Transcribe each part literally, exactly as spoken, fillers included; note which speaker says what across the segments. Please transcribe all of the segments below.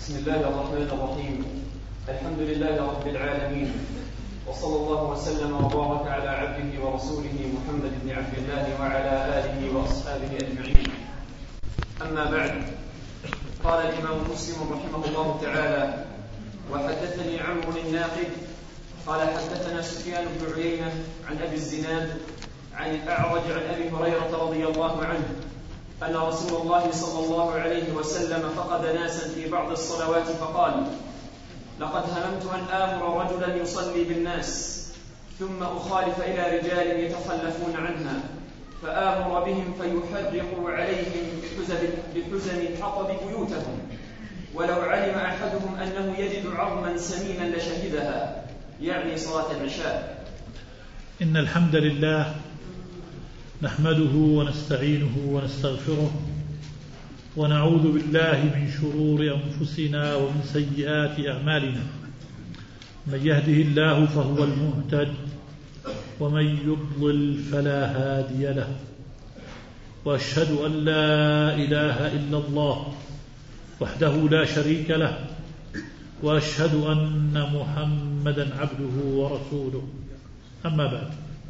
Speaker 1: بسم الله الرحمن الرحيم. الحمد لله رب العالمين، وصلى الله وسلم وبارك على عبده ورسوله محمد بن عبد الله وعلى آله وأصحابه أجمعين. أما بعد، قال الإمام مسلم رحمه الله تعالى: وحدثني عمرو الناقد قال حدثنا سفيان بن عيينة عن أبي الزناد عن الأعرج عن أبي هريرة رضي الله عنه أن رسول الله صلى الله عليه وسلم فقد ناسا في بعض الصلوات فقال: لقد هممت أن آمر رجلا يصلي بالناس ثم أخالف إلى رجال يتخلفون عنها فآمر بهم فيحرقوا عليهم بحزم الحطب بيوتهم، ولو علم أحدهم أنه يجد عظما سمينا لشهدها، يعني صلاة العشاء.
Speaker 2: إن الحمد لله نحمده ونستعينه ونستغفره ونعوذ بالله من شرور أنفسنا ومن سيئات أعمالنا، من يهده الله فهو المهتد ومن يضلل فلا هادي له، وأشهد أن لا إله إلا الله وحده لا شريك له، وأشهد أن محمدا عبده ورسوله. أما بعد،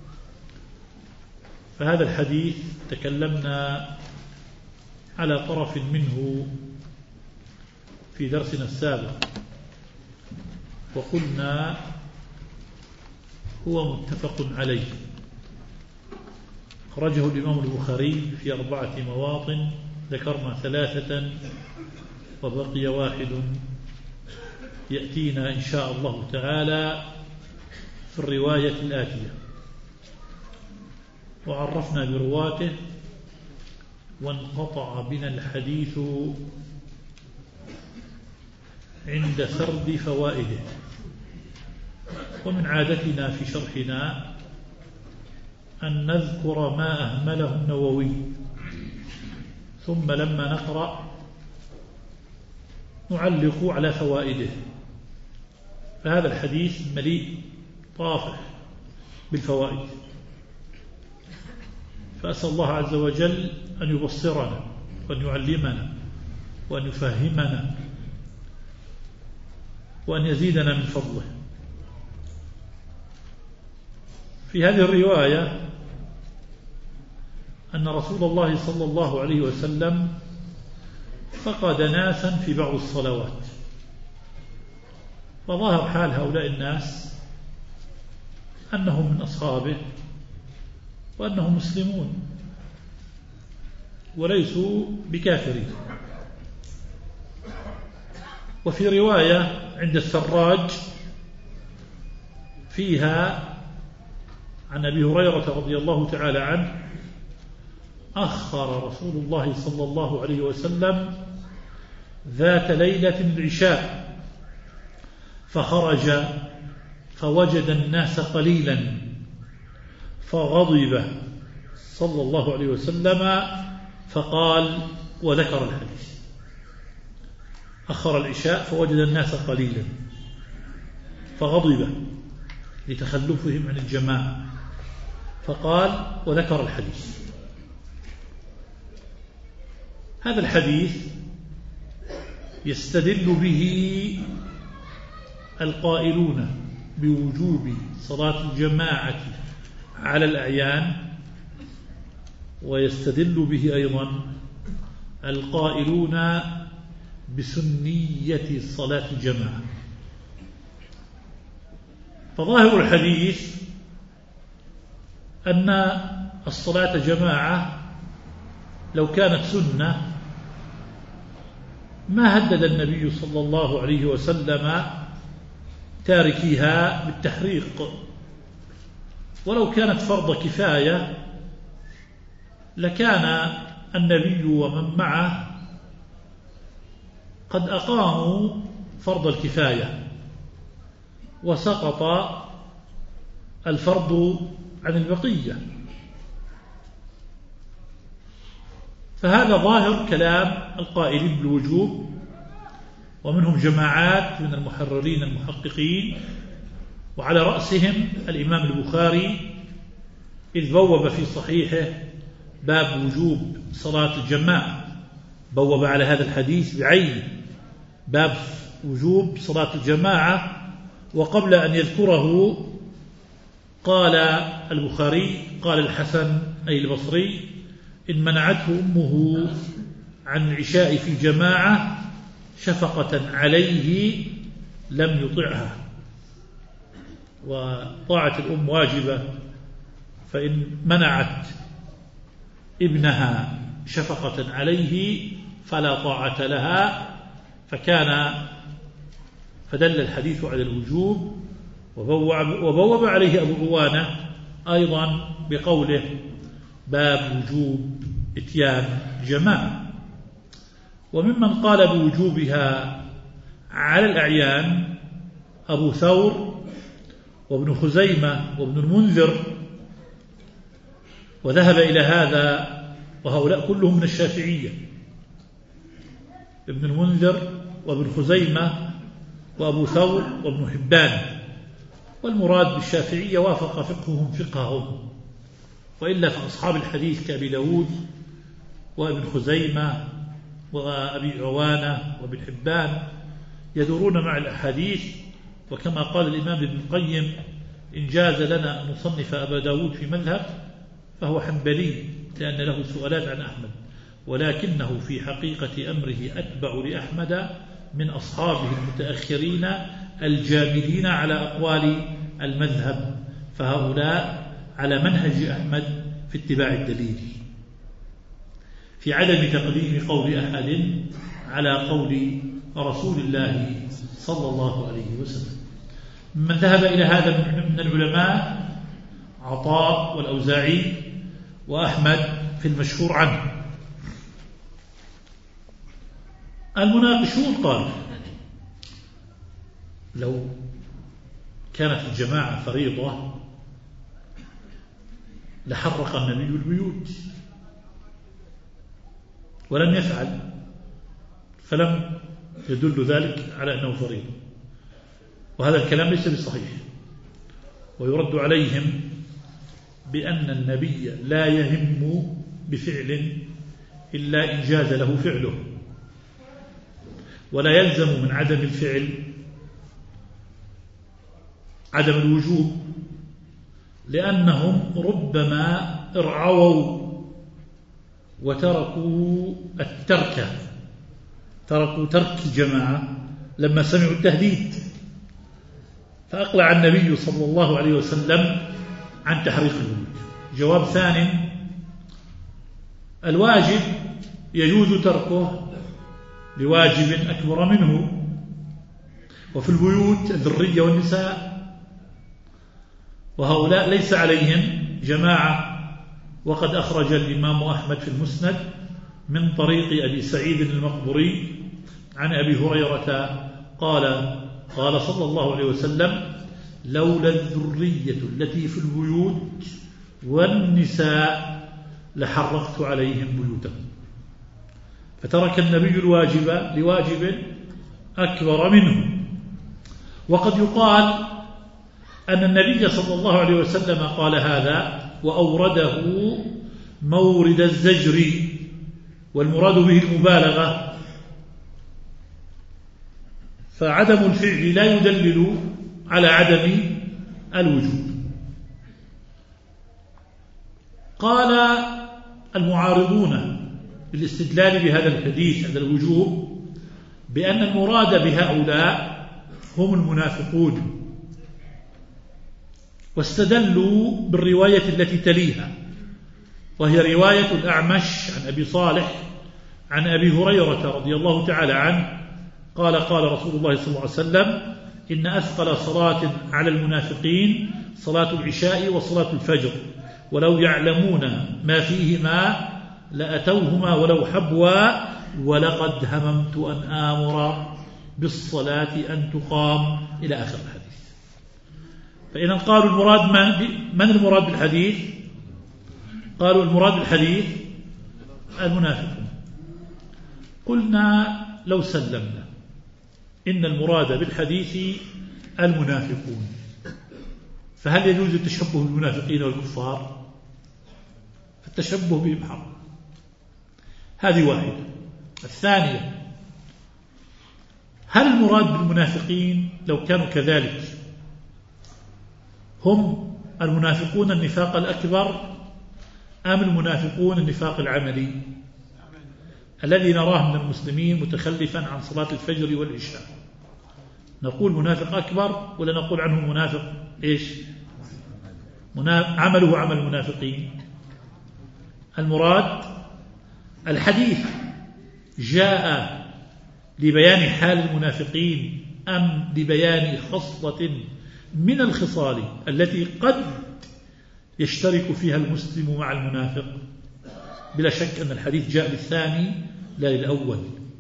Speaker 2: فهذا الحديث تكلمنا على طرف منه في درسنا السابق، وقلنا هو متفق عليه، خرجه الإمام البخاري في أربعة مواطن، ذكرنا ثلاثة وبقي واحد يأتينا إن شاء الله تعالى في الرواية الآتية. وعرفنا برواته وانقطع بنا الحديث عند سرد فوائده. ومن عادتنا في شرحنا أن نذكر ما أهمله النووي، ثم لما نقرأ نعلق على فوائده. فهذا الحديث مليء طافح بالفوائد، فأسأل الله عز وجل أن يبصرنا وأن يعلمنا وأن يفهمنا وأن يزيدنا من فضله. في هذه الرواية أن رسول الله صلى الله عليه وسلم فقد ناسا في بعض الصلوات، فظاهر حال هؤلاء الناس أنهم من أصحابه وأنهم مسلمون وليسوا بكافرين. وفي رواية عند السراج فيها عن أبي هريرة رضي الله تعالى عنه: أخر رسول الله صلى الله عليه وسلم ذات ليلة العشاء فخرج فوجد الناس قليلا فغضب صلى الله عليه وسلم فقال، وذكر الحديث: أخر العشاء فوجد الناس قليلا فغضب لتخلفهم عن الجماعة فقال، وذكر الحديث. هذا الحديث يستدل به القائلون بوجوب صلاة الجماعة على الأعيان، ويستدل به أيضا القائلون بسنية صلاة الجماعة. فظاهر الحديث أن الصلاة جماعة لو كانت سنة ما هدد النبي صلى الله عليه وسلم تاركيها بالتحريق، ولو كانت فرض كفاية لكان النبي ومن معه قد أقاموا فرض الكفاية وسقط الفرض عن البقية. فهذا ظاهر كلام القائلين بالوجوب، ومنهم جماعات من المحررين المحققين، وعلى رأسهم الإمام البخاري، إذ بوب في صحيحه باب وجوب صلاة الجماعة، بوب على هذا الحديث بعين باب وجوب صلاة الجماعة. وقبل أن يذكره قال البخاري قال الحسن أي البصري إن منعته أمه عن العشاء في جماعة شفقة عليه لم يطعها. وطاعة الأم واجبة، فإن منعت ابنها شفقة عليه فلا طاعة لها، فكان فدل الحديث على الوجوب. وبوب عليه أبو عوانة أيضا بقوله باب وجوب إتيان جماعة. وممن قال بوجوبها على الأعيان أبو ثور وابن خزيمة وابن المنذر، وذهب إلى هذا، وهؤلاء كلهم من الشافعية، ابن المنذر وابن خزيمة وأبو ثور وابن حبان. والمراد بالشافعية وافق فقههم فقههم، وإلا فأصحاب الحديث كأبي داود وابن خزيمة وأبي عوانة وابن حبان يدورون مع الأحاديث. وكما قال الإمام ابن القيم إن جاز لنا أن نصنف أبا داود في مذهب فهو حنبلي، لأن له سؤالات عن أحمد، ولكنه في حقيقة أمره أتبع لأحمد من أصحابه المتأخرين الجامدين على أقوال المذهب، فهؤلاء على منهج أحمد في اتباع الدليل، في عدم تقديم قول أحد على قول رسول الله صلى الله عليه وسلم. من ذهب إلى هذا من العلماء عطاء والأوزاعي وأحمد في المشهور عنه. المناقشون قالوا لو كانت الجماعة فريضة لحرق النبي البيوت، ولم يفعل، فلم يدل ذلك على أنه فريضة، وهذا الكلام ليس بصحيح. ويرد عليهم بأن النبي لا يهم بفعل إلا إن جاز له فعله، ولا يلزم من عدم الفعل عدم الوجوب، لأنهم ربما ارعووا وتركوا الترك تركوا ترك الجماعة لما سمعوا التهديد، فأقلع النبي صلى الله عليه وسلم عن تحريق البيوت. جواب ثاني: الواجب يجوز تركه لواجب أكبر منه، وفي البيوت الذرية والنساء، وهؤلاء ليس عليهم جماعة. وقد أخرج الإمام أحمد في المسند من طريق أبي سعيد المقبري عن أبي هريرة قال قال صلى الله عليه وسلم: لولا الذرية التي في البيوت والنساء لحرقت عليهم بيوتهم. فترك النبي الواجب لواجب أكبر منه. وقد يقال أن النبي صلى الله عليه وسلم قال هذا وأورده مورد الزجر، والمراد به المبالغة، فعدم الفعل لا يدلل على عدم الوجوب. قال المعارضون بالاستدلال بهذا الحديث على الوجوب بأن المراد بهؤلاء هم المنافقون، واستدلوا بالرواية التي تليها، وهي رواية الأعمش عن أبي صالح عن أبي هريرة رضي الله تعالى عنه قال قال رسول الله صلى الله عليه وسلم: إن أثقل صلاة على المنافقين صلاة العشاء وصلاة الفجر، ولو يعلمون ما فيهما لأتوهما ولو حبوا، ولقد هممت أن آمر بالصلاة أن تقام، إلى آخر الحديث. فإذا قالوا المراد من المراد بالحديث؟ قالوا المراد بالحديث المنافقون. قلنا لو سلمنا إن المراد بالحديث المنافقون، فهل يجوز التشبه بالمنافقين والكفار؟ فالتشبه بهم حرام. هذه واحدة. الثانية: هل المراد بالمنافقين لو كانوا كذلك هم المنافقون النفاق الأكبر أم المنافقون النفاق العملي الذي نراه من المسلمين متخلفا عن صلاة الفجر والعشاء؟ نقول منافق أكبر ولا نقول عنه منافق إيش؟ عمله عمل المنافقين. المراد الحديث جاء لبيان حال المنافقين أم لبيان خصلة من الخصال التي قد يشترك فيها المسلم مع المنافق؟ بلا شك أن الحديث جاء للثاني لا للأول،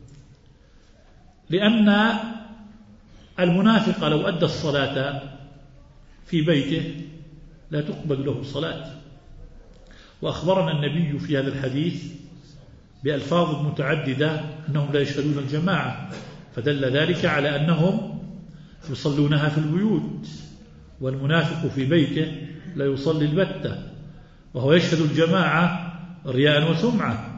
Speaker 2: لأن المنافق لو أدى الصلاة في بيته لا تقبل له صلاة. وأخبرنا النبي في هذا الحديث بألفاظ متعددة أنهم لا يشهدون الجماعة، فدل ذلك على أنهم يصلونها في البيوت، والمنافق في بيته لا يصلي البتة وهو يشهد الجماعة رياء وسمعة.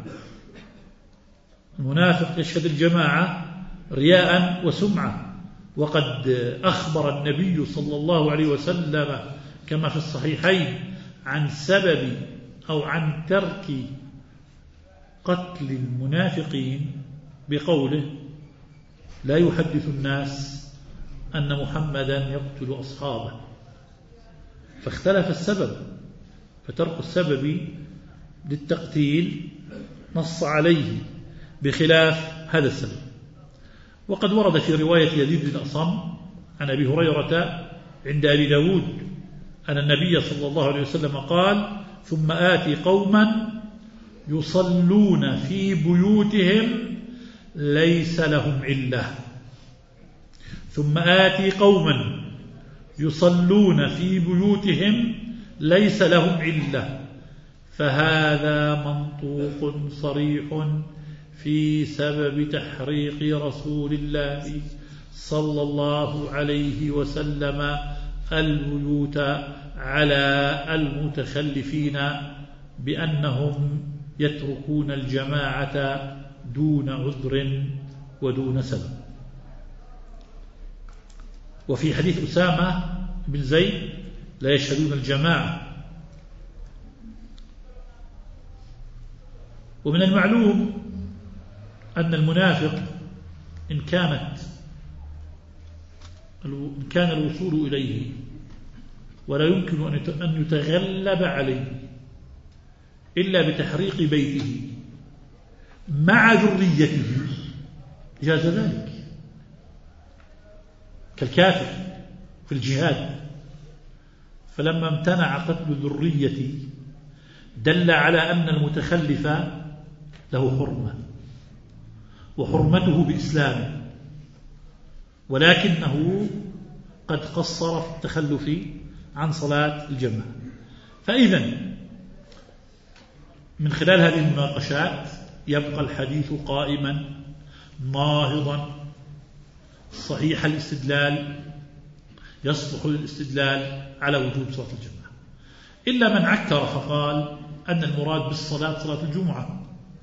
Speaker 2: المنافق يشهد الجماعة رياء وسمعة، وقد أخبر النبي صلى الله عليه وسلم كما في الصحيحين عن سبب أو عن ترك قتل المنافقين بقوله: لا يحدث الناس أن محمدا يقتل أصحابه. فاختلف السبب، فترك السبب للتقتيل نص عليه بخلاف هذا السبب. وقد ورد في رواية يزيد بن الأصم عن أبي هريرة عند أبي داود أن النبي صلى الله عليه وسلم قال: ثم آتي قوما يصلون في بيوتهم ليس لهم علة. ثم آتي قوما يصلون في بيوتهم ليس لهم علة. فهذا منطوق صريح في سبب تحريق رسول الله صلى الله عليه وسلم البيوت على المتخلفين بأنهم يتركون الجماعة دون عذر ودون سبب. وفي حديث أسامة بن زيد: لا يشهدون الجماعة. ومن المعلوم أن المنافق إن كانت إن كان الوصول إليه ولا يمكن أن يتغلب عليه إلا بتحريق بيته مع ذريته جاز ذلك، كالكافر في الجهاد. فلما امتنع قتل الذرية دل على أن المتخلف له حرمة، وحرمته بإسلامه، ولكنه قد قصر في التخلف عن صلاة الجماعة. فإذا من خلال هذه المناقشات يبقى الحديث قائما ناهضا صحيح الاستدلال، يصلح للاستدلال على وجوب صلاة الجماعة، إلا من عكر فقال أن المراد بالصلاة صلاة الجمعة.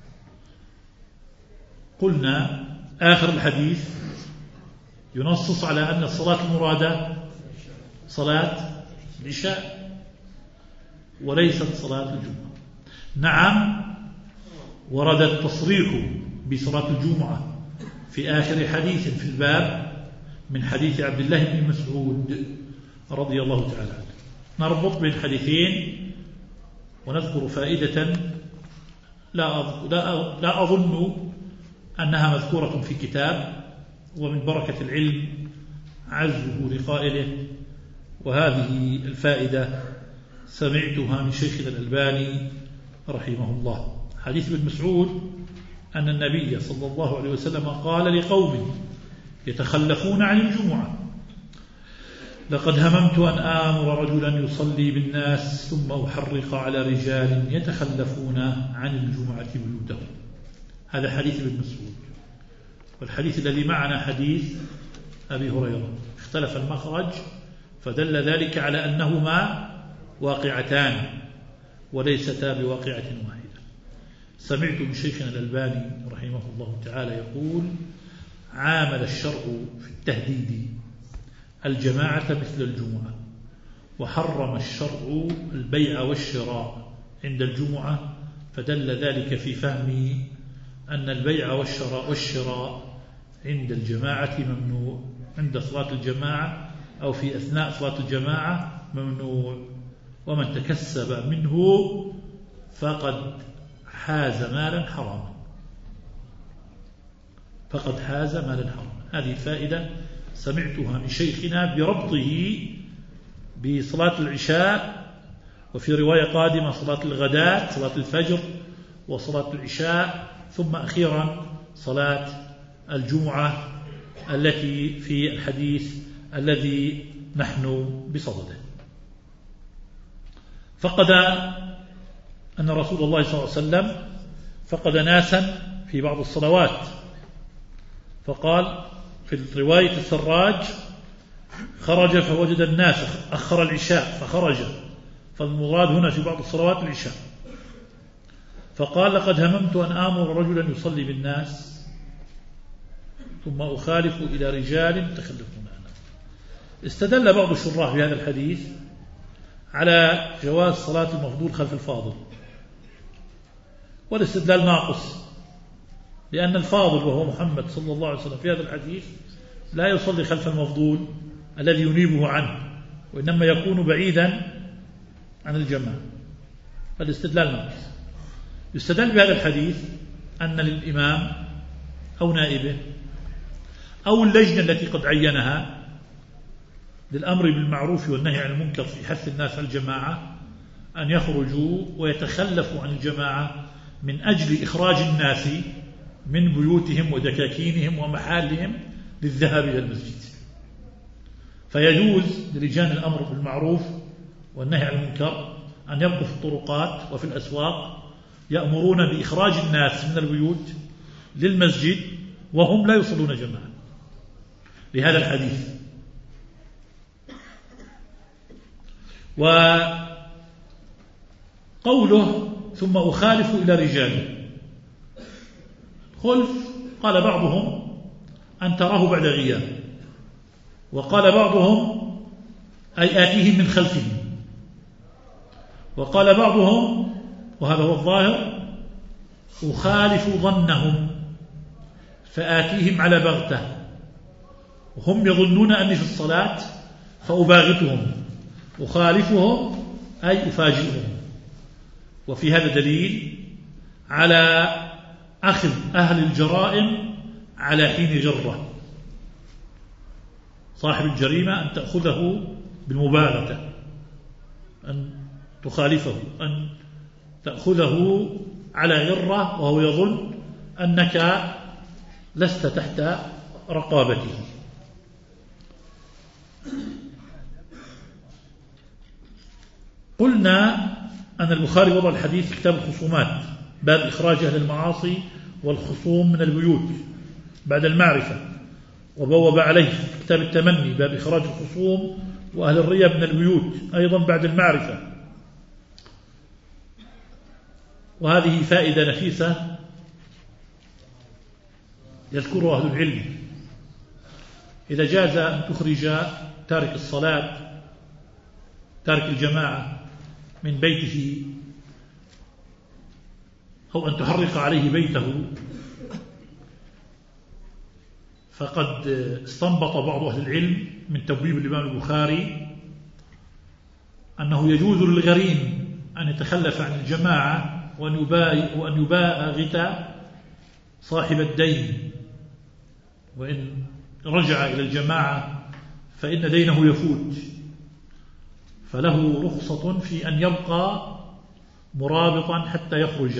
Speaker 2: قلنا آخر الحديث ينصص على أن الصلاة المرادة صلاة العشاء وليست صلاة الجمعة. نعم، ورد التصريح بصلاة الجمعة في آخر حديث في الباب من حديث عبد الله بن مسعود رضي الله تعالى عنه. نربط بين الحديثين ونذكر فائدة لا لا أظن أنها مذكورة في كتاب، ومن بركة العلم عزه لقائله. وهذه الفائدة سمعتها من شيخنا الألباني رحمه الله. حديث ابن مسعود أن النبي صلى الله عليه وسلم قال لقوم يتخلفون عن الجمعة: لقد هممت أن آمر رجلا يصلي بالناس ثم أحرق على رجال يتخلفون عن الجمعة بيوتهم. هذا حديث ابن مسعود. والحديث الذي معنا حديث أبي هريرة، اختلف المخرج فدل ذلك على أنهما واقعتان وليستا بواقعة واحدة. سمعت من شيخنا الألباني رحمه الله تعالى يقول: عامل الشرع في التهديد الجماعة مثل الجمعة، وحرم الشرع البيع والشراء عند الجمعة، فدل ذلك في فهمي أن البيع والشراء والشراء عند الجماعة ممنوع، عند صلاة الجماعة أو في أثناء صلاة الجماعة ممنوع. ومن تكسب منه فقد حاز مالا حراما، فقد حاز مالا حراما. هذه الفائدة سمعتها من شيخنا بربطه بصلاة العشاء، وفي رواية قادمة صلاة الغداة، صلاة الفجر وصلاة العشاء، ثم أخيرا صلاة الجمعة التي في الحديث الذي نحن بصدده. فقد أن رسول الله صلى الله عليه وسلم فقد ناسا في بعض الصلوات، فقال في رواية السراج: خرج فوجد الناس، أخر العشاء فخرج، فالمراد هنا في بعض الصلوات العشاء. فقال: لقد هممت أن آمر رجلا يصلي بالناس ثم أخالف إلى رجال تخلفون عنه. استدل بعض الشراح بهذا الحديث على جواز صلاة المفضول خلف الفاضل، والاستدلال ناقص، لأن الفاضل وهو محمد صلى الله عليه وسلم في هذا الحديث لا يصلي خلف المفضول الذي ينيبه عنه، وإنما يكون بعيدا عن الجماعة، فالاستدلال ناقص. يستدل بهذا الحديث أن للإمام أو نائبه أو اللجنة التي قد عينها للأمر بالمعروف والنهي عن المنكر في حث الناس على الجماعة أن يخرجوا ويتخلفوا عن الجماعة من أجل إخراج الناس من بيوتهم ودكاكينهم ومحالهم للذهاب إلى المسجد. فيجوز للجان الأمر بالمعروف والنهي عن المنكر أن يبقوا في الطرقات وفي الأسواق يأمرون بإخراج الناس من البيوت للمسجد وهم لا يصلون جماعة، لهذا الحديث. وقوله ثم أخالف إلى رجال، خلف قال بعضهم أن تراه بعد غياب، وقال بعضهم أي آتيهم من خلفهم، وقال بعضهم وهذا هو الظاهر أخالف ظنهم فآتيهم على بغتة، وهم يظنون أني في الصلاة فأباغتهم، أخالفهم أي أفاجئهم. وفي هذا دليل على أخذ أهل الجرائم على حين جرة، صاحب الجريمة أن تأخذه بالمباغتة، أن تخالفه، أن تأخذه على غرة وهو يظن أنك لست تحت رقابته. قلنا أن البخاري وضع الحديث في كتاب الخصومات، باب إخراج أهل المعاصي والخصوم من البيوت بعد المعرفة، وبوب عليه في كتاب التمني باب إخراج الخصوم وأهل الرية من البيوت أيضا بعد المعرفة. وهذه فائدة نفيسة يذكرها أهل العلم: إذا جاز أن تخرج تارك الصلاة تارك الجماعة من بيته أو أن تحرق عليه بيته، فقد استنبط بعض أهل العلم من تبويب الإمام البخاري أنه يجوز للغريم أن يتخلف عن الجماعة وأن يباغت وأن يباغت صاحب الدين، وإن رجع إلى الجماعة فإن دينه يفوت، فله رخصة في أن يبقى مرابطا حتى يخرج.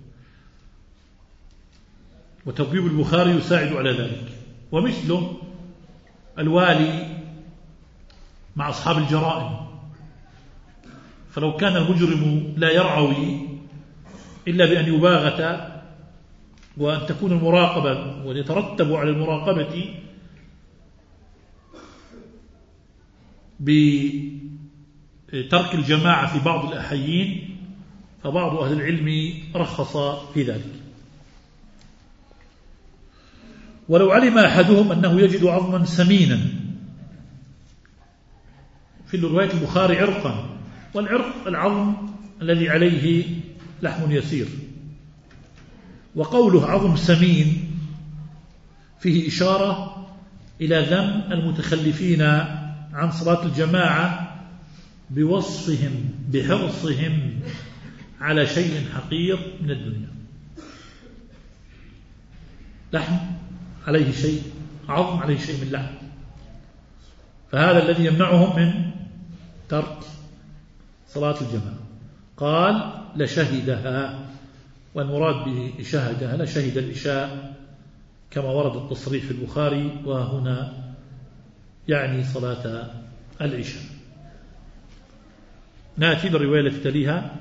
Speaker 2: وتبويب البخاري يساعد على ذلك. ومثله الوالي مع أصحاب الجرائم، فلو كان المجرم لا يرعوي إلا بأن يباغت وأن تكون المراقبة ويترتب على المراقبة بترك الجماعة في بعض الأحيين، فبعض أهل العلم رخص في ذلك. ولو علم أحدهم أنه يجد عظما سمينا، في رواية البخاري عرقا، والعرق العظم الذي عليه لحم يسير، وقوله عظم سمين فيه إشارة إلى ذم المتخلفين عن صلاة الجماعة بوصفهم بحرصهم على شيء حقير من الدنيا. لحم عليه شيء، عظم عليه شيء من لحم، فهذا الذي يمنعهم من ترك صلاة الجماعة. قال لشهدها، والمراد به شهدها لشهد العشاء كما ورد التصريح في البخاري، وهنا يعني صلاة العشاء. نأتي بالرواية التي تليها.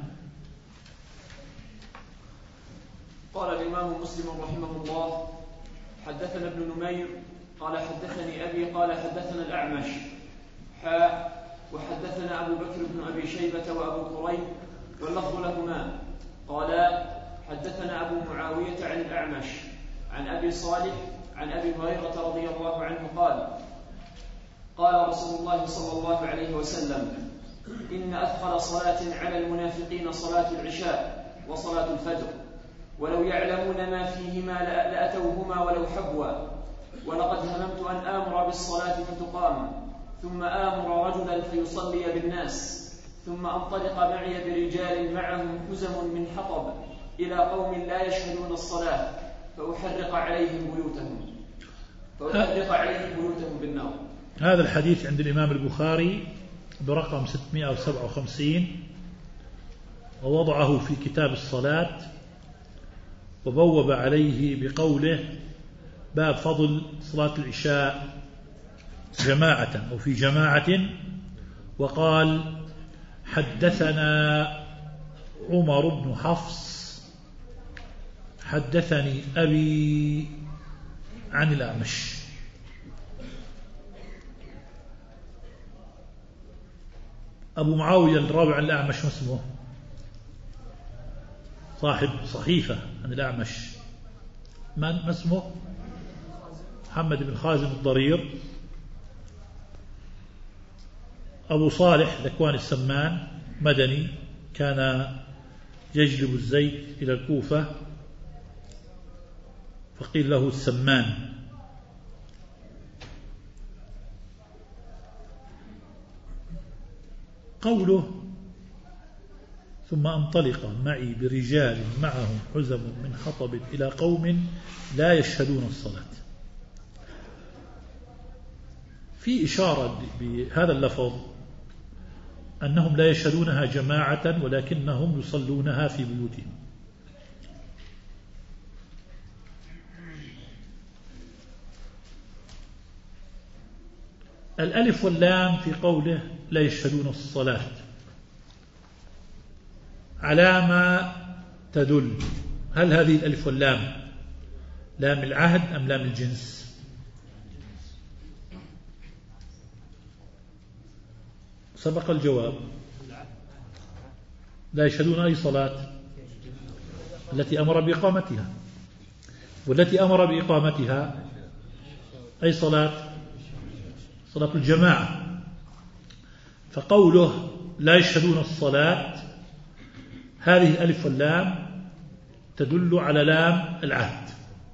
Speaker 1: قال الإمام مسلم رحمه الله: حدثنا ابن نمير قال حدثني أبي قال حدثنا الأعمش حاء وحدثنا أبو بكر بن أبي شيبة وأبو كريب واللفظ لهما قال حدثنا أبو معاوية عن الأعمش عن أبي صالح عن أبي هريرة رضي الله عنه قال: قال رسول الله صلى الله عليه وسلم: إن أثقل صلاة على المنافقين صلاة العشاء وصلاة الفجر، ولو يعلمون ما فيهما لأتوهما ولو حبوا، ولقد هممت أن آمر بالصلاة فتقام، ثم آمر رجلا فيصلي بالناس، ثم أنطلق معي برجال معهم حزم من حطب إلى قوم لا يشهدون الصلاة فأحرق عليهم بيوتهم فأحرق عليهم بيوتهم بالنار.
Speaker 2: هذا الحديث عند الإمام البخاري برقم ستمائة وسبعة وخمسين، ووضعه في كتاب الصلاة، وبوب عليه بقوله: باب فضل صلاة العشاء جماعة أو في جماعة. وقال: حدثنا عمر بن حفص حدثني أبي عن الأعمش. أبو معاوية الراوي عن الأعمش ما اسمه؟ صاحب صحيفة عن الأعمش، ما اسمه؟ محمد بن خازم الضرير. أبو صالح ذكوان السمان مدني، كان يجلب الزيت إلى الكوفة فقيل له السمان. قوله: ثم أنطلق معي برجال معهم حزم من حطب إلى قوم لا يشهدون الصلاة، في إشارة بهذا اللفظ أنهم لا يشهدونها جماعة ولكنهم يصلونها في بيوتهم. الألف واللام في قوله لا يشهدون الصلاة على ما تدل؟ هل هذه الألف واللام لام العهد أم لام الجنس؟ سبق الجواب. لا يشهدون أي صلاة؟ التي أمر بإقامتها. والتي أمر بإقامتها أي صلاة؟ صلاة الجماعة. فقوله لا يشهدون الصلاة، هذه الألف واللام تدل على لام العهد.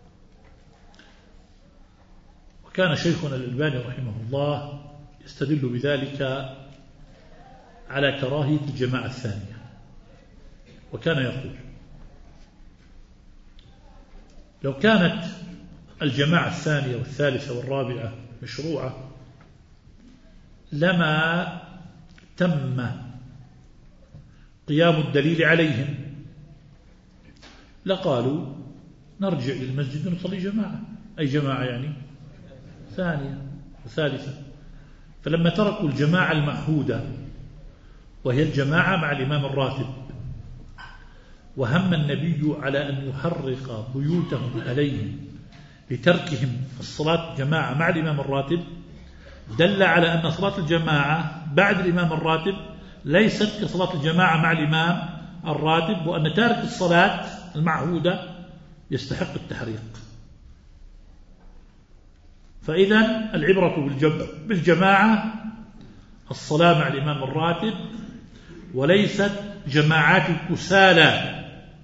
Speaker 2: وكان شيخنا الألباني رحمه الله يستدل بذلك على كراهية الجماعة الثانية، وكان يقول: لو كانت الجماعة الثانية والثالثة والرابعة مشروعة لما تم قيام الدليل عليهم، لقالوا نرجع للمسجد ونصلي جماعة. أي جماعة يعني؟ ثانية وثالثة. فلما تركوا الجماعة المعهودة وهي الجماعة مع الإمام الراتب، وهم النبي على أن يحرق بيوتهم عليهم لتركهم الصلاة جماعة مع الإمام الراتب، دل على أن صلاة الجماعة بعد الإمام الراتب ليست كصلاة الجماعة مع الإمام الراتب، وأن تارك الصلاة المعهودة يستحق التحريق. فإذا العبرة بالجماعة الصلاة مع الإمام الراتب، وليست جماعات الكسالى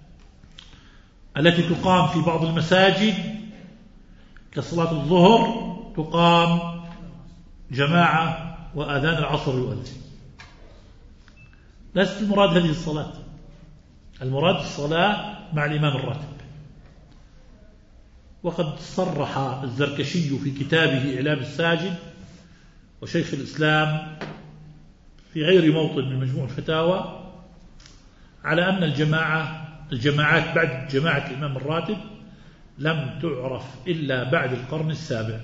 Speaker 2: التي تقام في بعض المساجد كصلاة الظهر، تقام جماعة وآذان العصر يؤذن. ليست المراد هذه الصلاة، المراد الصلاة مع الإمام الراتب. وقد صرح الزركشي في كتابه إعلام الساجد وشيخ الإسلام في غير موطن من مجموع الفتاوى على أن الجماعة الجماعات بعد جماعة الإمام الراتب لم تعرف إلا بعد القرن السابع،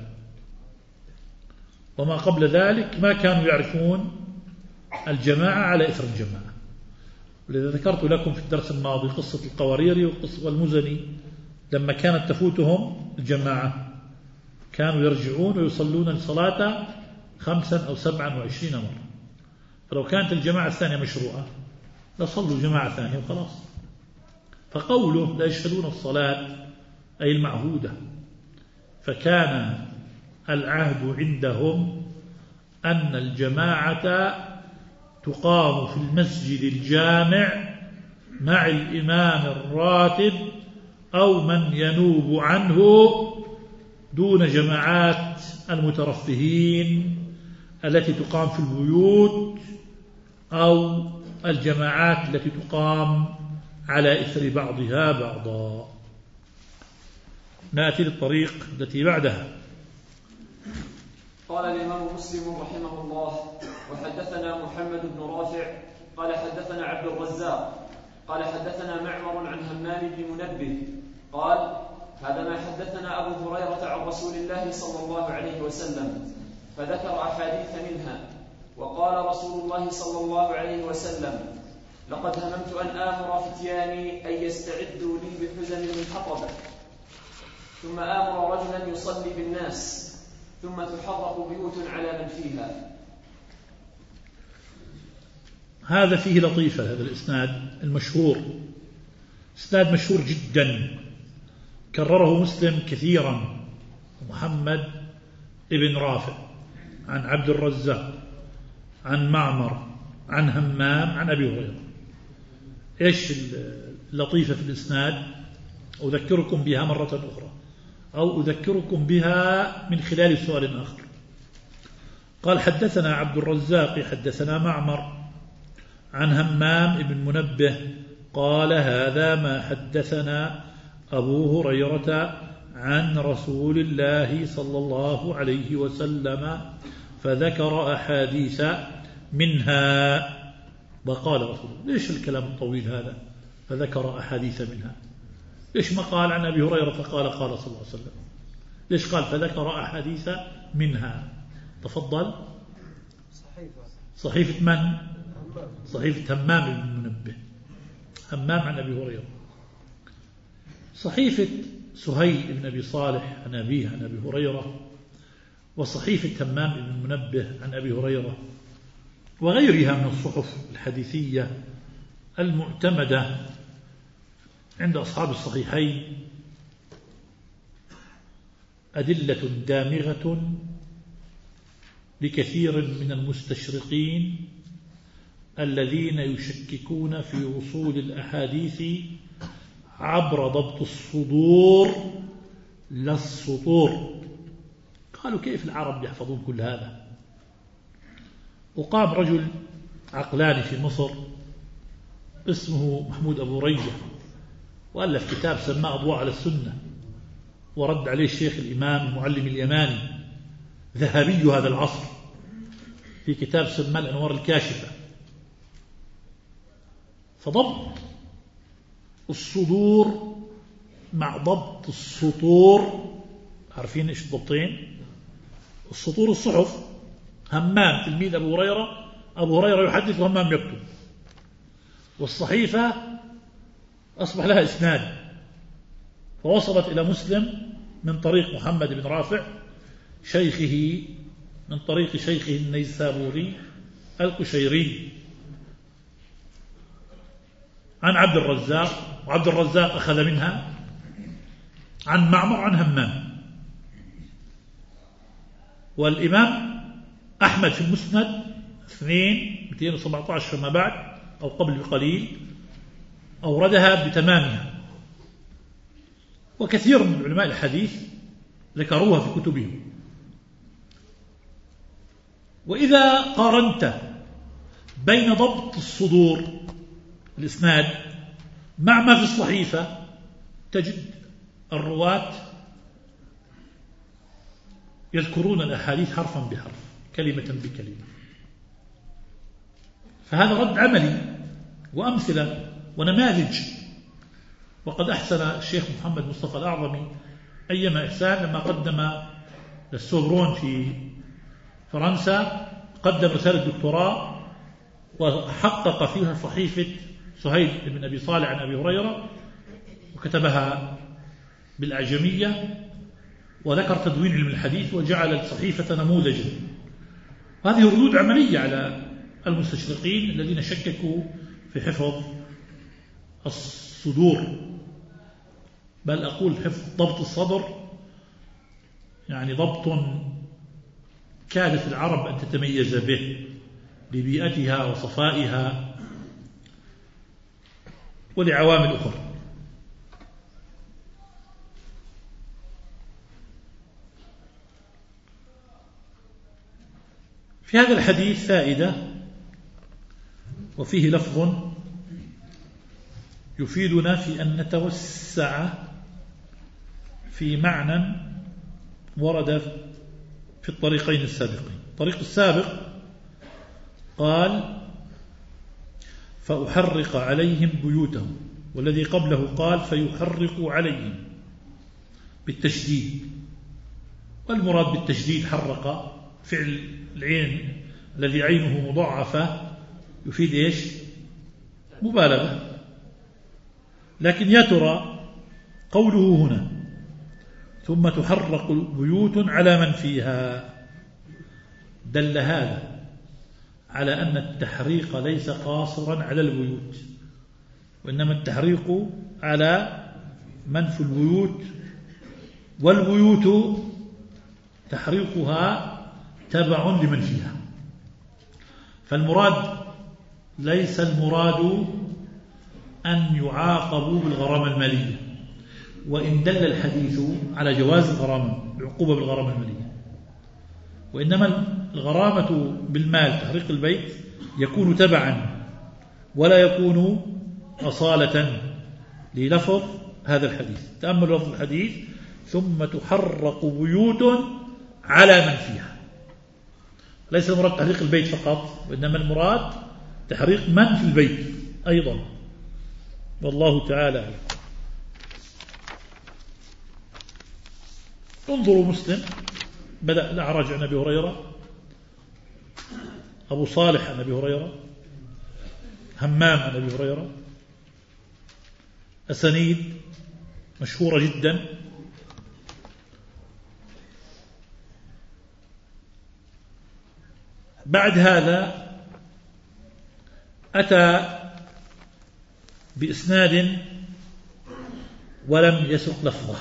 Speaker 2: وما قبل ذلك ما كانوا يعرفون الجماعة على إثر الجماعة. ولذا ذكرت لكم في الدرس الماضي قصة القواريري والمزني، لما كانت تفوتهم الجماعة كانوا يرجعون ويصلون الصلاة خمسا أو سبعا وعشرين مرة، فلو كانت الجماعة الثانية مشروعة لصلوا جماعة ثانية وخلاص. فقوله لا يشهدون الصلاة أي المعهودة، فكان العهد عندهم أن الجماعة تقام في المسجد الجامع مع الإمام الراتب أو من ينوب عنه، دون جماعات المترفهين التي تقام في البيوت أو الجماعات التي تقام على إثر بعضها بعضا. نأتي للطريق التي بعدها.
Speaker 1: قال الإمام مسلم رحمه الله: وحدثنا محمد بن رافع قال حدثنا عبد الرزاق قال حدثنا معمر عن همام بن منبه قال: هذا ما حدثنا أبو هريرة عن رسول الله صلى الله عليه وسلم، فذكر أحاديث منها. وقال رسول الله صلى الله عليه وسلم: لقد هممت أن آمر فتياني أن يستعدوا لي بحزم من حطب، ثم آمر رجلا يصلي بالناس، ثم تحرق بيوت على من فيها.
Speaker 2: هذا فيه لطيفة، هذا الإسناد المشهور، إسناد مشهور جدا كرره مسلم كثيرا. محمد ابن رافع عن عبد الرزاق عن معمر عن همام عن أبي هريرة. إيش اللطيفة في الإسناد؟ أذكركم بها مرة أخرى أو أذكركم بها من خلال سؤال آخر. قال: حدثنا عبد الرزاق حدثنا معمر عن همام بن منبه قال: هذا ما حدثنا أبو هريرة عن رسول الله صلى الله عليه وسلم، فذكر أحاديث منها. وقال رسول الله: ليش الكلام الطويل هذا؟ فذكر أحاديث منها. ليش ما قال عن أبي هريرة فقال قال صلى الله عليه وسلم؟ ليش قال فذكر أحاديث منها؟ تفضل. صحيفة من؟ صحيفة همام بن منبه، همام عن أبي هريرة. صحيفة سهيل بن أبي صالح عن أبيه عن أبي هريرة، وصحيفة همام بن منبه عن أبي هريرة، وغيرها من الصحف الحديثية المعتمدة عند أصحاب الصحيحين، أدلة دامغة لكثير من المستشرقين الذين يشككون في وصول الأحاديث عبر ضبط الصدور لا السطور. قالوا: كيف العرب يحفظون كل هذا؟ وقام رجل عقلاني في مصر اسمه محمود أبو رية، وألف كتاب سماه أضواء على السنة، ورد عليه الشيخ الإمام المعلم اليماني ذهبي هذا العصر في كتاب سماه الأنوار الكاشفة. فضبط الصدور مع ضبط السطور، عارفين إيش الضبطين؟ السطور الصحف، همام تلميذ أبو هريرة، أبو هريرة يحدث وهمام يكتب، والصحيفة أصبح لها إسناد، فوصلت إلى مسلم من طريق محمد بن رافع شيخه، من طريق شيخه النيسابوري القشيري عن عبد الرزاق، وعبد الرزاق أخذ منها عن معمر عن همام. والإمام أحمد في المسند اثنين مئتين وسبعة عشر فما بعد أو قبل بقليل أوردها بتمامها، وكثير من علماء الحديث ذكروها في كتبهم. وإذا قارنت بين ضبط الصدور الإسناد مع ما في الصحيفة تجد الرواة يذكرون الأحاديث حرفا بحرف كلمة بكلمة. فهذا رد عملي وأمثلة ونماذج. وقد أحسن الشيخ محمد مصطفى الأعظمي أيما إحسان لما قدم للسوبرون في فرنسا، قدم رسالة دكتوراه وحقق فيها صحيفة سهيل بن أبي صالح عن أبي هريرة، وكتبها بالأعجمية وذكر تدوين علم الحديث وجعل الصحيفة نموذجا. هذه ردود عملية على المستشرقين الذين شككوا في حفظ الصدور، بل أقول حفظ ضبط الصدر يعني ضبط كادت العرب أن تتميز به لبيئتها وصفائها ولعوامل أخرى. في هذا الحديث فائدة وفيه لفظ يفيدنا في أن نتوسع في معنى ورد في الطريقين السابقين. الطريق السابق قال فأحرق عليهم بيوتهم، والذي قبله قال فيحرق عليهم بالتشديد، والمراد بالتشديد حرق فعل العين الذي عينه مضاعفة يفيد إيش؟ مبالغة. لكن يا ترى قوله هنا ثم تحرق بيوت على من فيها دل هذا على أن التحريق ليس قاصرا على البيوت، وإنما التحريق على من في البيوت، والبيوت تحريقها تبع لمن فيها. فالمراد ليس المراد أن يعاقبوا بالغرامة المالية، وإن دل الحديث على جواز الغرامة العقوبة بالغرامة المالية، وإنما الغرامة بالمال تحريق البيت يكون تبعا ولا يكون أصالة للفظ هذا الحديث. تأملوا لفظ الحديث ثم تحرق بيوت على من فيها، ليس المراد تحريق البيت فقط، وإنما المراد تحريق من في البيت أيضا، والله تعالى. انظروا مسلم بدأ الأعرج عن أبي هريرة، أبو صالح عن أبي هريرة، همام عن أبي هريرة، أسانيد مشهورة جدا. بعد هذا أتى بإسناد ولم يسق لفظه.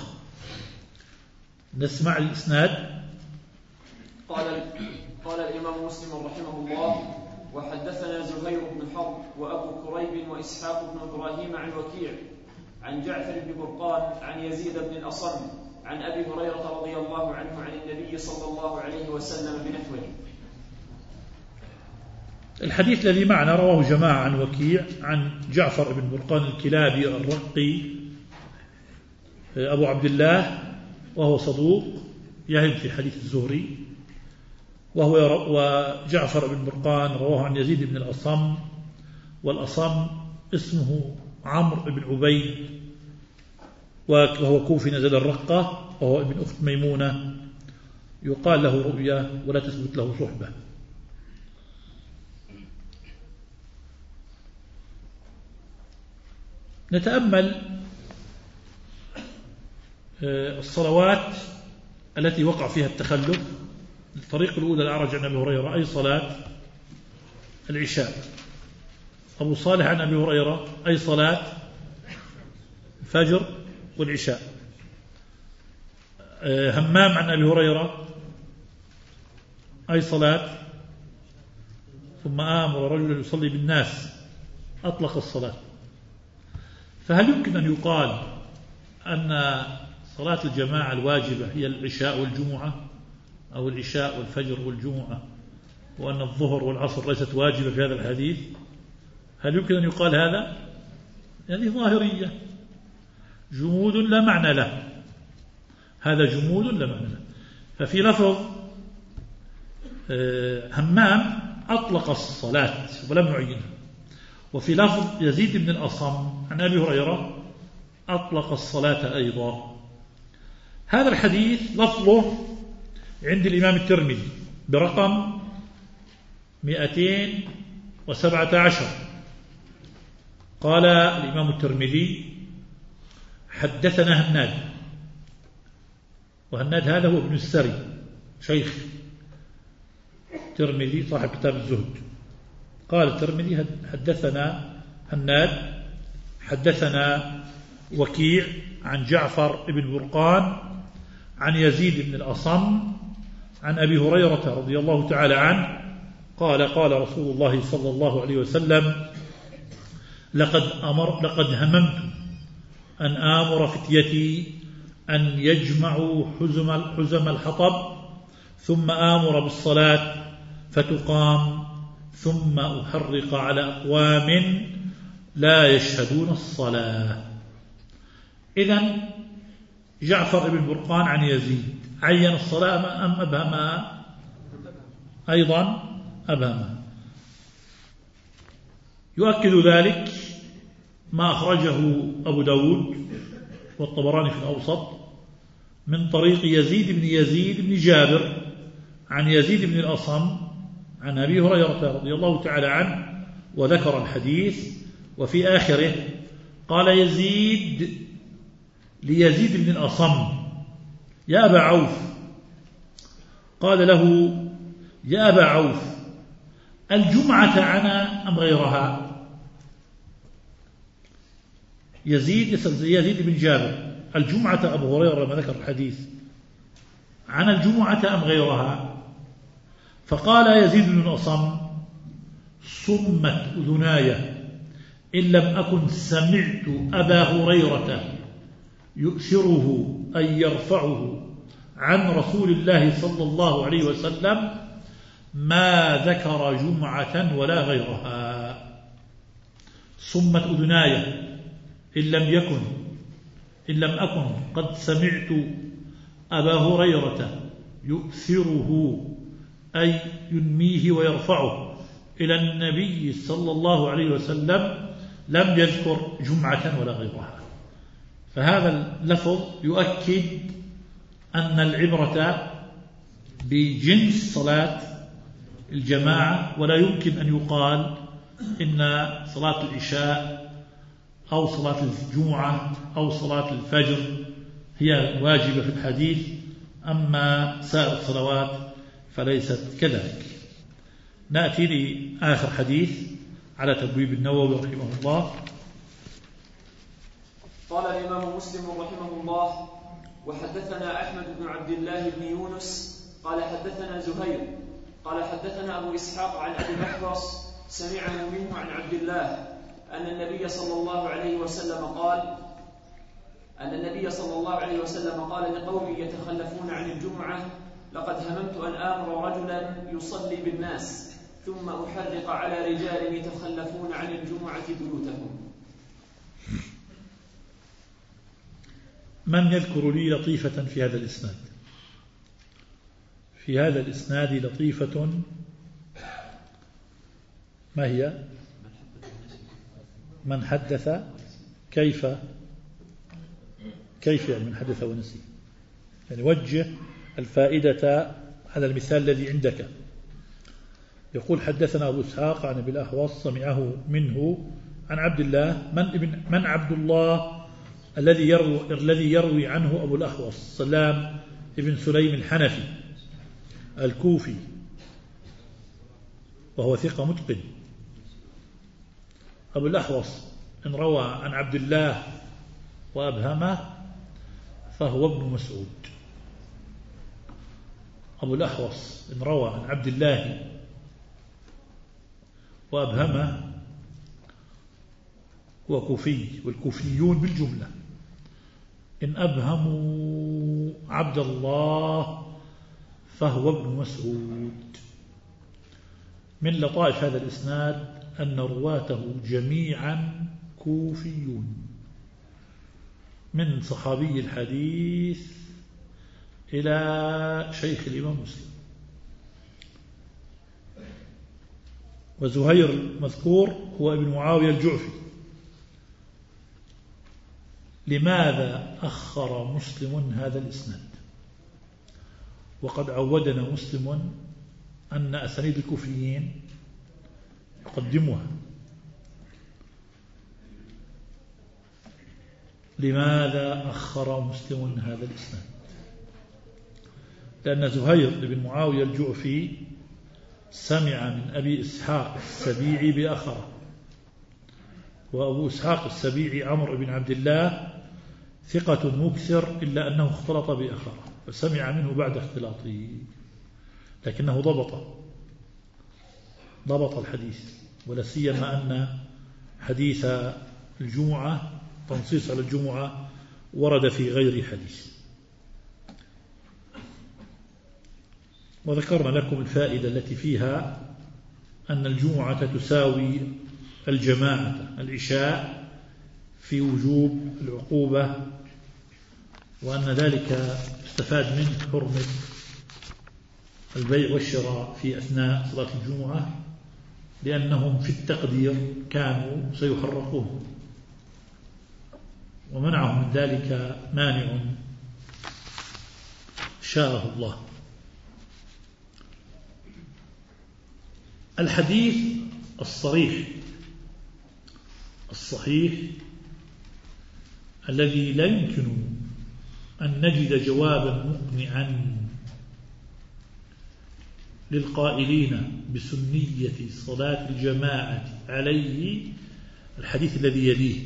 Speaker 2: نسمع الإسناد.
Speaker 1: قال قال الإمام مسلم رحمه الله: وحدثنا زهير بن حرب وأبو كريب وإسحاق بن إبراهيم عن وكيع عن جعفر بن برقان عن يزيد بن الأصم عن أبي هريرة رضي الله عنه عن النبي صلى الله عليه وسلم بنحوه.
Speaker 2: الحديث الذي معنا رواه جماعة عن وكيع عن جعفر بن برقان الكلابي الرقي أبو عبد الله، وهو صدوق يهم في حديث الزهري. وهو وجعفر بن برقان رواه عن يزيد بن الأصم، والأصم اسمه عمرو بن عبيد، وهو كوفي نزل الرقة، وهو ابن أخت ميمونة، يقال له رؤيا ولا تثبت له صحبة. نتأمل الصلوات التي وقع فيها التخلف. الطريق الأولى الأعرج عن أبي هريرة أي صلاة العشاء. أبو صالح عن أبي هريرة أي صلاة الفجر والعشاء. همام عن أبي هريرة أي صلاة ثم آمر رجل يصلي بالناس أطلق الصلاة. فهل يمكن أن يقال أن صلاة الجماعة الواجبة هي العشاء والجمعة أو العشاء والفجر والجمعة، وأن الظهر والعصر ليست واجبة في هذا الحديث؟ هل يمكن أن يقال هذا؟ هذه ظاهرية، جمود لا معنى له، هذا جمود لا معنى له. ففي لفظ همام أطلق الصلاة ولم يعينها، وفي لفظ يزيد بن الأصم عن أبي هريرة أطلق الصلاة أيضا. هذا الحديث لفظه عند الإمام الترمذي برقم مئتين وسبعة عشر. قال الإمام الترمذي حدثنا هناد، وهناد هذا هو ابن السري شيخ الترمذي صاحب كتاب الزهد. قال الترمذي حدثنا هناد حدثنا وكيع عن جعفر بن برقان عن يزيد بن الأصم عن أبي هريرة رضي الله تعالى عنه قال قال رسول الله صلى الله عليه وسلم لقد أمر لقد هممت أن آمر فتيتي أن يجمعوا حزم حزم الحطب ثم آمر بالصلاة فتقام ثم أحرق على أقوام لا يشهدون الصلاة. إذن جعفر بن برقان عن يزيد عين الصلاة أم أبهمها؟ أيضا أبهمها. يؤكد ذلك ما أخرجه أبو داود والطبراني في الأوسط من طريق يزيد بن يزيد بن جابر عن يزيد بن الأصم عن أبي هريرة رضي الله تعالى عنه، وذكر الحديث وفي آخره قال يزيد ليزيد بن الأصم يا أبا عوف، قال له يا أبا عوف الجمعة عنا أم غيرها؟ يزيد يسأل يزيد بن جابر الجمعة أبو هريرة لما ذكر الحديث عن الجمعة أم غيرها؟ فقال يزيد بن الأصم صمت أذناي إن لم أكن سمعت أبا هريرة يؤثره أن يرفعه عن رسول الله صلى الله عليه وسلم ما ذكر جمعة ولا غيرها. صمت أذناي إن لم يكن إن لم أكن قد سمعت أبا هريرة يؤثره أي ينميه ويرفعه إلى النبي صلى الله عليه وسلم لم يذكر جمعة ولا غيرها. فهذا اللفظ يؤكد أن العبرة بجنس صلاة الجماعة، ولا يمكن أن يقال إن صلاة العشاء أو صلاة الجمعة أو صلاة الفجر هي واجبة في الحديث، أما سائر الصلوات فليست كذلك. نأتي لآخر حديث على تبويب النووي رحمه الله.
Speaker 1: قال الإمام مسلم رحمه الله وحدثنا أحمد بن عبد الله بن يونس قال حدثنا زهير قال حدثنا أبو إسحاق عن أبي الأحوص سمعه منه عن عبد الله أن النبي صلى الله عليه وسلم قال أن النبي صلى الله عليه وسلم قال لقوم يتخلفون عن الجمعة لقد هممت أن آمر رجلا يصلي بالناس ثم أحرق على رجال يتخلفون عن الجمعة بيوتهم.
Speaker 2: من يذكر لي لطيفة في هذا الإسناد؟ في هذا الإسناد لطيفة ما هي؟ من حدث كيف كيف يعني من حدث ونسي؟ يعني وجه الفائدة على المثال الذي عندك. يقول حدثنا أبو إسحاق عن أبي الأحوص سمعه منه عن عبد الله. من ابن من عبد الله الذي يروي الذي يروي عنه أبو الأحوص؟ سلام ابن سليم الحنفي الكوفي، وهو ثقة متقن. أبو الأحوص إن روى عن عبد الله وأبهمه فهو ابن مسعود. أبو الأحوص إن روى عن عبد الله وأبهمه هو كوفي، والكوفيون بالجملة إن أبهموا عبد الله فهو ابن مسعود. من لطائف هذا الإسناد أن رواته جميعا كوفيون من صحابي الحديث إلى شيخ الإمام مسلم. وزهير المذكور هو ابن معاوية الجعفي. لماذا أخر مسلم هذا الإسناد وقد عودنا مسلم أن أسانيد الكوفيين يقدمها؟ لماذا أخر مسلم هذا الإسناد؟ لأن زهير بن معاوية الجعفي سمع من أبي إسحاق السبيعي بأخره، وأبو إسحاق السبيعي عمرو بن عبد الله ثقة مكثر إلا أنه اختلط بأخره فسمع منه بعد اختلاطه، لكنه ضبط ضبط الحديث، ولا سيما أن حديث الجمعة تنصيص على الجمعة ورد في غير حديث. وذكرنا لكم الفائدة التي فيها أن الجمعة تساوي الجماعة العشاء في وجوب العقوبة، وأن ذلك يستفاد منه حرمة البيع والشراء في أثناء صلاة الجمعة، لأنهم في التقدير كانوا سيحرقون، ومنعهم من ذلك مانع شاءه الله. الحديث الصريح الصحيح الذي لا يمكن أن نجد جوابا مقنعا للقائلين بسنية صلاة الجماعة عليه الحديث الذي يليه.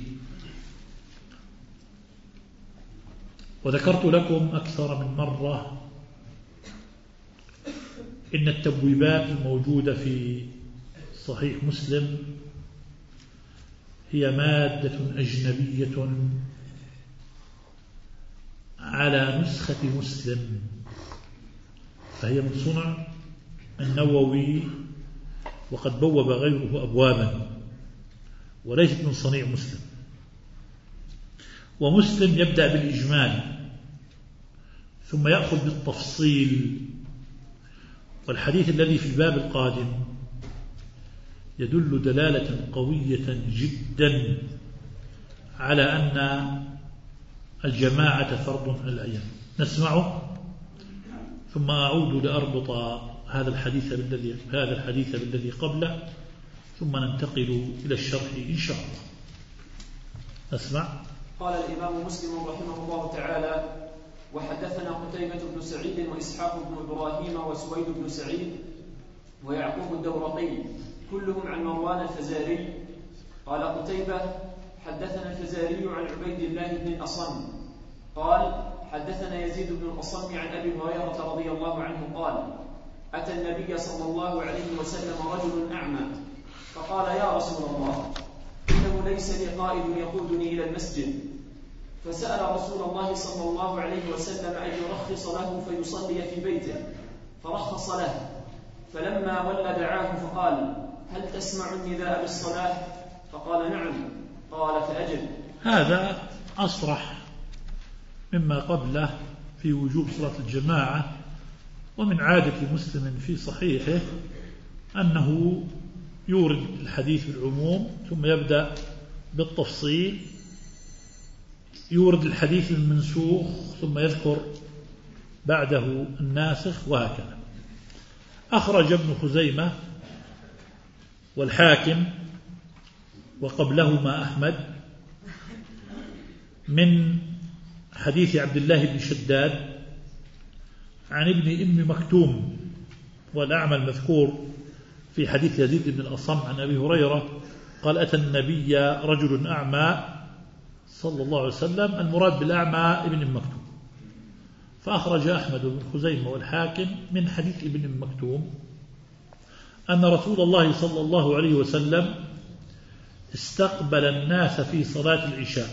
Speaker 2: وذكرت لكم أكثر من مرة إن التبويبات الموجودة في صحيح مسلم هي مادة أجنبية على نسخة مسلم، فهي من صنع النووي وقد بوب غيره أبوابا، وليست من صنيع مسلم. ومسلم يبدأ بالإجمال ثم يأخذ بالتفصيل، والحديث الذي في الباب القادم يدل دلالة قوية جدا على أن الجماعة فرض على الأيام. نسمعه ثم أعود لأربط هذا الحديث بالذي هذا الحديث بالذي قبله، ثم ننتقل إلى الشرح إن شاء الله. نسمع.
Speaker 1: قال الإمام مسلم رحمه الله تعالى: وحدثنا قتيبة بن سعيد وإسحاق بن إبراهيم وسويد بن سعيد ويعقوب الدورقي كلهم عن مروان الفزاري. قال قتيبة: حدثنا الفزاري عن عبيد الله بن الأصم قال: حدثنا يزيد بن الأصم عن أبي هريرة رضي الله عنه قال: أتى النبي صلى الله عليه وسلم رجل أعمى فقال: يا رسول الله، إنه ليس لي قائد يقودني إلى المسجد. فسأل رسول الله صلى الله عليه وسلم أن يرخص له فيصلي في بيته، فرخص له. فلما ولى دعاه فقال: هل تسمع النداء بالصلاة؟ فقال: نعم. قال: فأجل.
Speaker 2: هذا أصرح مما قبله في وجوب صلاة الجماعة. ومن عادة مسلم في صحيحه أنه يورد الحديث بالعموم ثم يبدأ بالتفصيل، يورد الحديث المنسوخ ثم يذكر بعده الناسخ، وهكذا. أخرج ابن خزيمة والحاكم وقبلهما أحمد من حديث عبد الله بن شداد عن ابن أم مكتوم والأعمى المذكور في حديث يزيد بن الأصم عن أبي هريرة قال: أتى النبي رجل أعمى صلى الله عليه وسلم. المراد بالأعمى ابن أم مكتوم. فأخرج أحمد بن خزيمة والحاكم من حديث ابن مكتوم أن رسول الله صلى الله عليه وسلم استقبل الناس في صلاة العشاء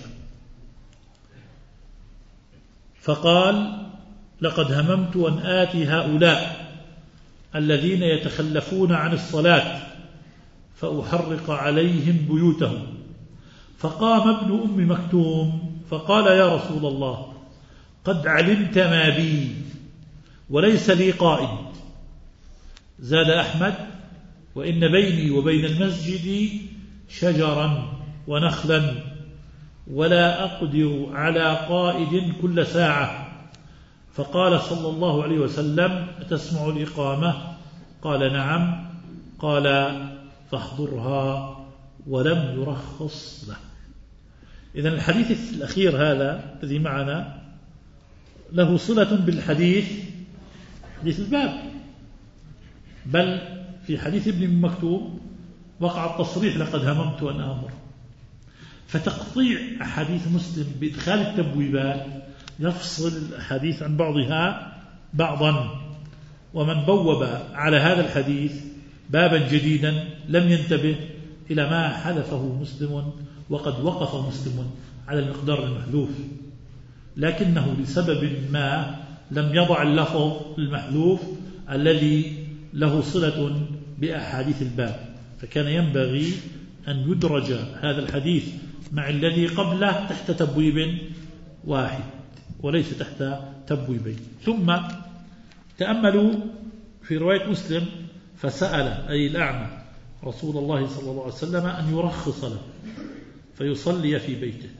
Speaker 2: فقال: لقد هممت أن آتي هؤلاء الذين يتخلفون عن الصلاة فأحرق عليهم بيوتهم. فقام ابن أم مكتوم فقال: يا رسول الله، قد علمت ما بي وليس لي قائد. زاد أحمد: وإن بيني وبين المسجد شجرا ونخلا ولا أقدر على قائد كل ساعة. فقال صلى الله عليه وسلم: أتسمع الإقامة؟ قال: نعم. قال: فاحضرها. ولم يرخص له. إذن الحديث الأخير هذا الذي معنا له صلة بالحديث حديث الباب، بل في حديث ابن مكتوم وقع التصريح: لقد هممت أن آمر. فتقطيع أحاديث مسلم بإدخال التبويبات يفصل الحديث عن بعضها بعضا. ومن بوب على هذا الحديث بابا جديدا لم ينتبه إلى ما حذفه مسلم، وقد وقف مسلم على المقدار المحذوف، لكنه لسبب ما لم يضع اللفظ المحذوف الذي له صلة بأحاديث الباب، فكان ينبغي أن يدرج هذا الحديث مع الذي قبله تحت تبويب واحد وليس تحت تبويبين. ثم تأملوا في رواية مسلم: فسأل أي الأعمى رسول الله صلى الله عليه وسلم أن يرخص له فيصلي في بيته.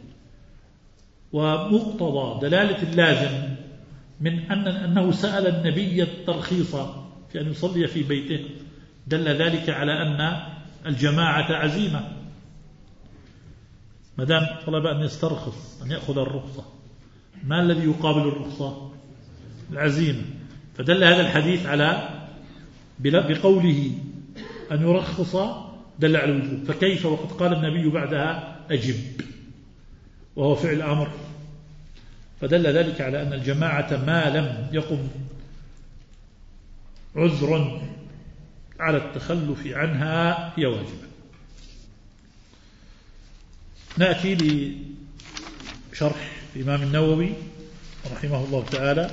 Speaker 2: ومقتضى دلالة اللازم من أن أنه سأل النبي الترخيص في أن يصلي في بيته دل ذلك على أن الجماعة عزيمة، مدام طلب أن يسترخص أن يأخذ الرخصة. ما الذي يقابل الرخصة؟ العزيمة. فدل هذا الحديث على بقوله أن يرخص دل على الوجوب، فكيف وقد قال النبي بعدها أجب وهو فعل أمر؟ فدل ذلك على أن الجماعة ما لم يقم عذر على التخلف عنها هي واجبة. نأتي لشرح الإمام النووي رحمه الله تعالى.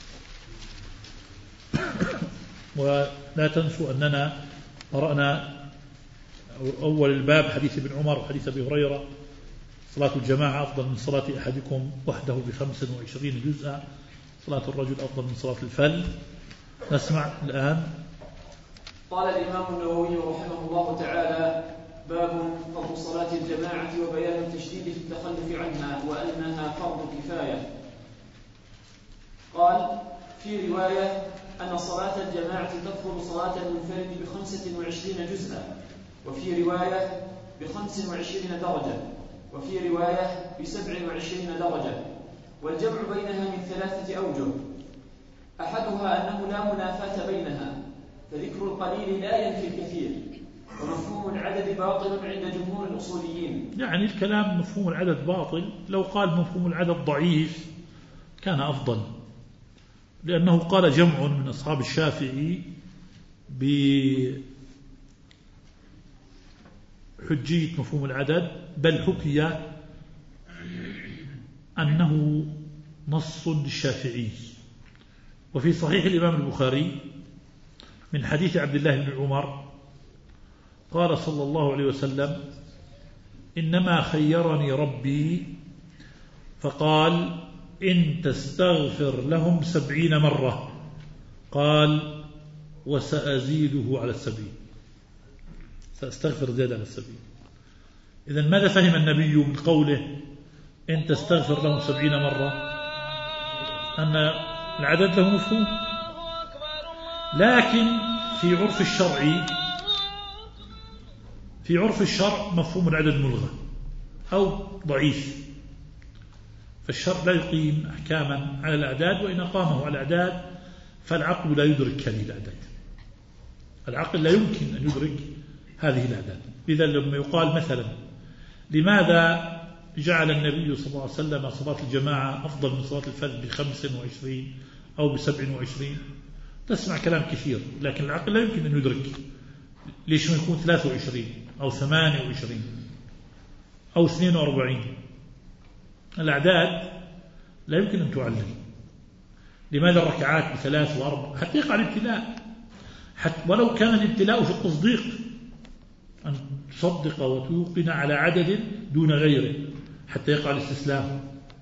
Speaker 2: ولا تنسوا أننا قرأنا أول الباب حديث ابن عمر وحديث أبي هريرة: صلاة الجماعة أفضل من صلاة أحدكم وحده بخمس وعشرين جزءا، صلاة الرجل أفضل من صلاة الفل. نسمع الآن.
Speaker 1: قال الإمام النووي رحمه الله تعالى: باب فضل صلاة الجماعة وبيان التشديد في التخلف عنها وأنها فرض كفاية. قال: في رواية أن صلاة الجماعة تفضل صلاة المنفرد بخمسة وعشرين جزءا، وفي رواية بخمس وعشرين درجة، وفي رواية بسبع وعشرين درجة، والجمع بينها من ثلاثة أوجه: أحدها أنه لا منافاة بينها، فذكر القليل لا ينفي الكثير، ومفهوم العدد باطل عند جمهور الأصوليين.
Speaker 2: يعني الكلام مفهوم العدد باطل، لو قال مفهوم العدد ضعيف كان أفضل، لأنه قال جمع من أصحاب الشافعي بحجية مفهوم العدد، بل حكي أنه نص للشافعي. وفي صحيح الإمام البخاري من حديث عبد الله بن عمر قال صلى الله عليه وسلم: إنما خيرني ربي فقال: إن تستغفر لهم سبعين مرة، قال: وسأزيده على السبعين، سأستغفر زيادة على السبعين. إذن ماذا فهم النبي من قوله إن تستغفر لهم سبعين مرة؟ أن العدد له مفهوم، لكن في عرف الشرع في عرف الشرع مفهوم العدد ملغى أو ضعيف، فالشرع لا يقيم أحكاما على الأعداد، وإن أقامه على الأعداد فالعقل لا يدرك هذه الأعداد، العقل لا يمكن أن يدرك هذه الأعداد. إذا لما يقال مثلا: لماذا جعل النبي صلى الله عليه وسلم صلاة الجماعة أفضل من صلاة الفرد بخمس وعشرين أو بسبع وعشرين. تسمع كلام كثير، لكن العقل لا يمكن أن يدرك. ليش ما يكون ثلاثة وعشرين أو ثمانية وعشرين أو اثنين وأربعين؟ الأعداد لا يمكن أن تعلم. لماذا الركعات بثلاث وأربع؟ حتى يقع الابتلاء، حتى ولو كان الابتلاء في التصديق، أن تصدق وتوقن على عدد دون غيره حتى يقع الاستسلام.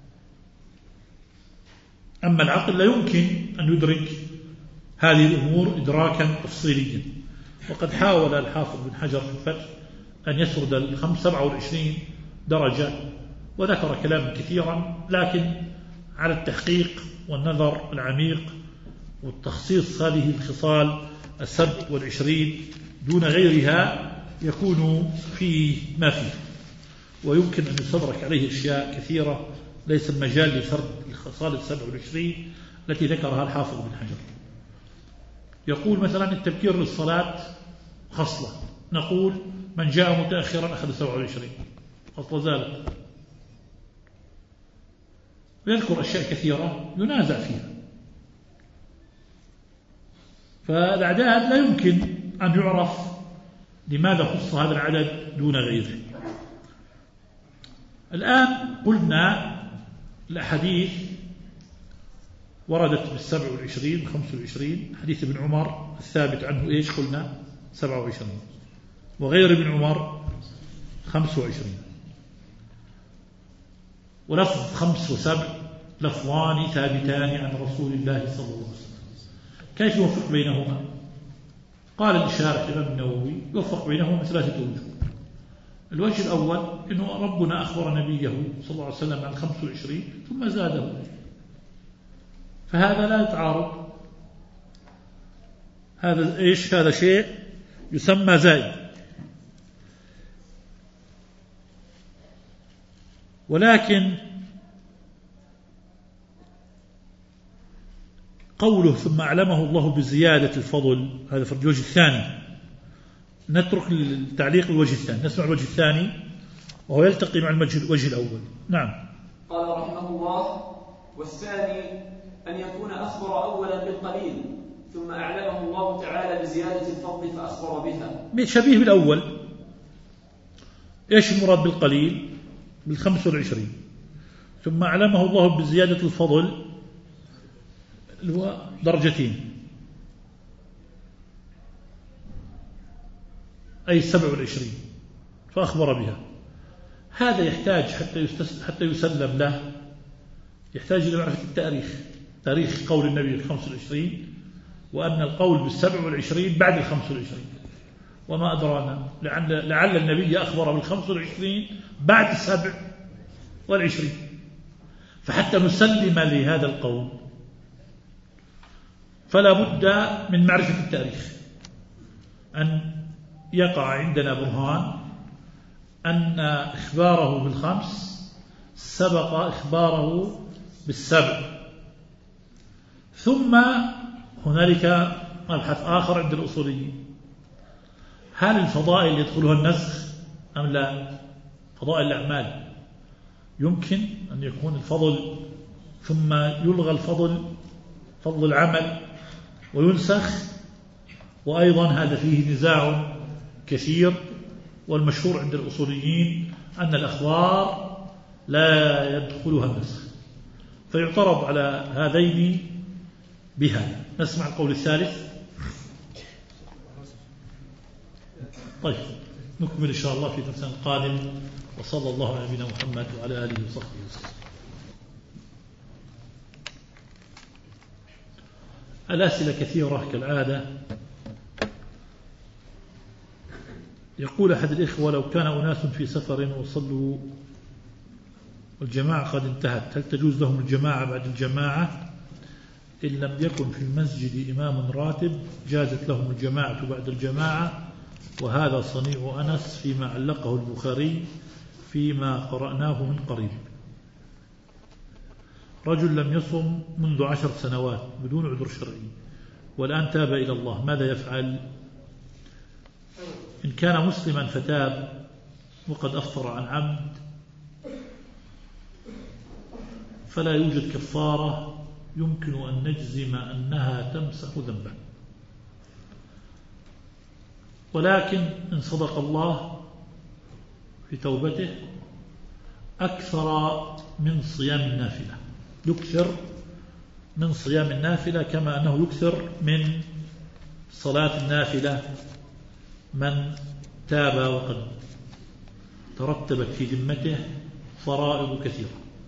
Speaker 2: أما العقل لا يمكن أن يدرك هذه الأمور إدراكا تفصيليا. وقد حاول الحافظ بن حجر في الفتح أن يسرد الخمس سبعة والعشرين درجة وذكر كلاما كثيرا، لكن على التحقيق والنظر العميق والتخصيص هذه الخصال السبع والعشرين دون غيرها يكون فيه ما فيه، ويمكن أن يستدرك عليه أشياء كثيرة ليس المجال لسرد الخصال السبع والعشرين التي ذكرها الحافظ بن حجر. يقول مثلا التبكير للصلاة خصلة، نقول من جاء متأخرا أخذ سبع والعشرين خصلة زالت. ويذكر أشياء كثيرة ينازع فيها. فالأعداد لا يمكن أن يعرف لماذا خص هذا العدد دون غيره. الآن قلنا الأحاديث وردت بالسبع والعشرين خمس والعشرين. حديث ابن عمر الثابت عنه إيش قلنا؟ سبع وعشرين، وغير ابن عمر خمس وعشرين. ولفظ خمس وسبع لفظان ثابتان عن رسول الله صلى الله عليه وسلم. كيف يوفق بينهما؟ قال الشارح الإمام النووي يوفق بينهما ثلاثة وجوه. الوجه الأول إنه ربنا أخبر نبيه صلى الله عليه وسلم عن خمس وعشرين ثم زاده، فهذا لا يتعارض. هذا إيش؟ هذا شيء يسمى زائد. ولكن قوله ثم أعلمه الله بزيادة الفضل هذا في الوجه الثاني. نترك التعليق الوجه الثاني، نسمع الوجه الثاني وهو يلتقي مع الوجه الأول. نعم.
Speaker 1: قال رحمه الله: والثاني أن يكون أخبر أولا بالقليل ثم أعلمه الله تعالى بزيادة الفضل فأخبر بها.
Speaker 2: شبيه بالأول. إيش المراد بالقليل؟ بالخمس والعشرين. ثم أعلمه الله بزيادة الفضل اللي هو درجتين، أي السبع والعشرين، فأخبر بها. هذا يحتاج حتى حتى يسلم له، يحتاج إلى معرفة التاريخ، تاريخ قول النبي الخمس والعشرين، وأن القول بالسبع والعشرين بعد الخمس والعشرين. وما أدرانا لعل, لعل النبي أخبر بالخمس والعشرين بعد السبع والعشرين. فحتى نسلم لهذا القول فلا بد من معرفة التاريخ، أن يقع عندنا برهان أن إخباره بالخمس سبق إخباره بالسبع. ثم هنالك مبحث آخر عند الأصوليين: هل الفضائل يدخلها النسخ أم لا؟ فضائل الأعمال يمكن أن يكون الفضل ثم يلغى الفضل فضل العمل وينسخ، وأيضا هذا فيه نزاع كثير. والمشهور عند الأصوليين أن الأخبار لا يدخلها النسخ، فيعترض على هذين بها. نسمع القول الثالث. طيب نكمل إن شاء الله في درسنا القادم، وصلى الله على نبينا محمد وعلى آله وصحبه وسلم. الأسئلة كثيرة كالعادة. يقول أحد الإخوة: لو كان أناس في سفر وصلوا والجماعة قد انتهت، هل تجوز لهم الجماعة بعد الجماعة؟ إن لم يكن في المسجد إمام راتب جازت لهم الجماعة بعد الجماعة، وهذا صنيع أنس فيما علقه البخاري فيما قرأناه من قريب. رجل لم يصم منذ عشر سنوات بدون عذر شرعي والآن تاب إلى الله، ماذا يفعل؟ إن كان مسلما فتاب وقد أفطر عن عمد فلا يوجد كفارة يمكن أن نجزم أنها تمسح ذنبا، ولكن إن صدق الله في توبته أكثر من صيام النافلة، يكثر من صيام النافلة كما أنه يكثر من صلاة النافلة من تاب وقد ترتبت في ذمته فرائض كثيرة.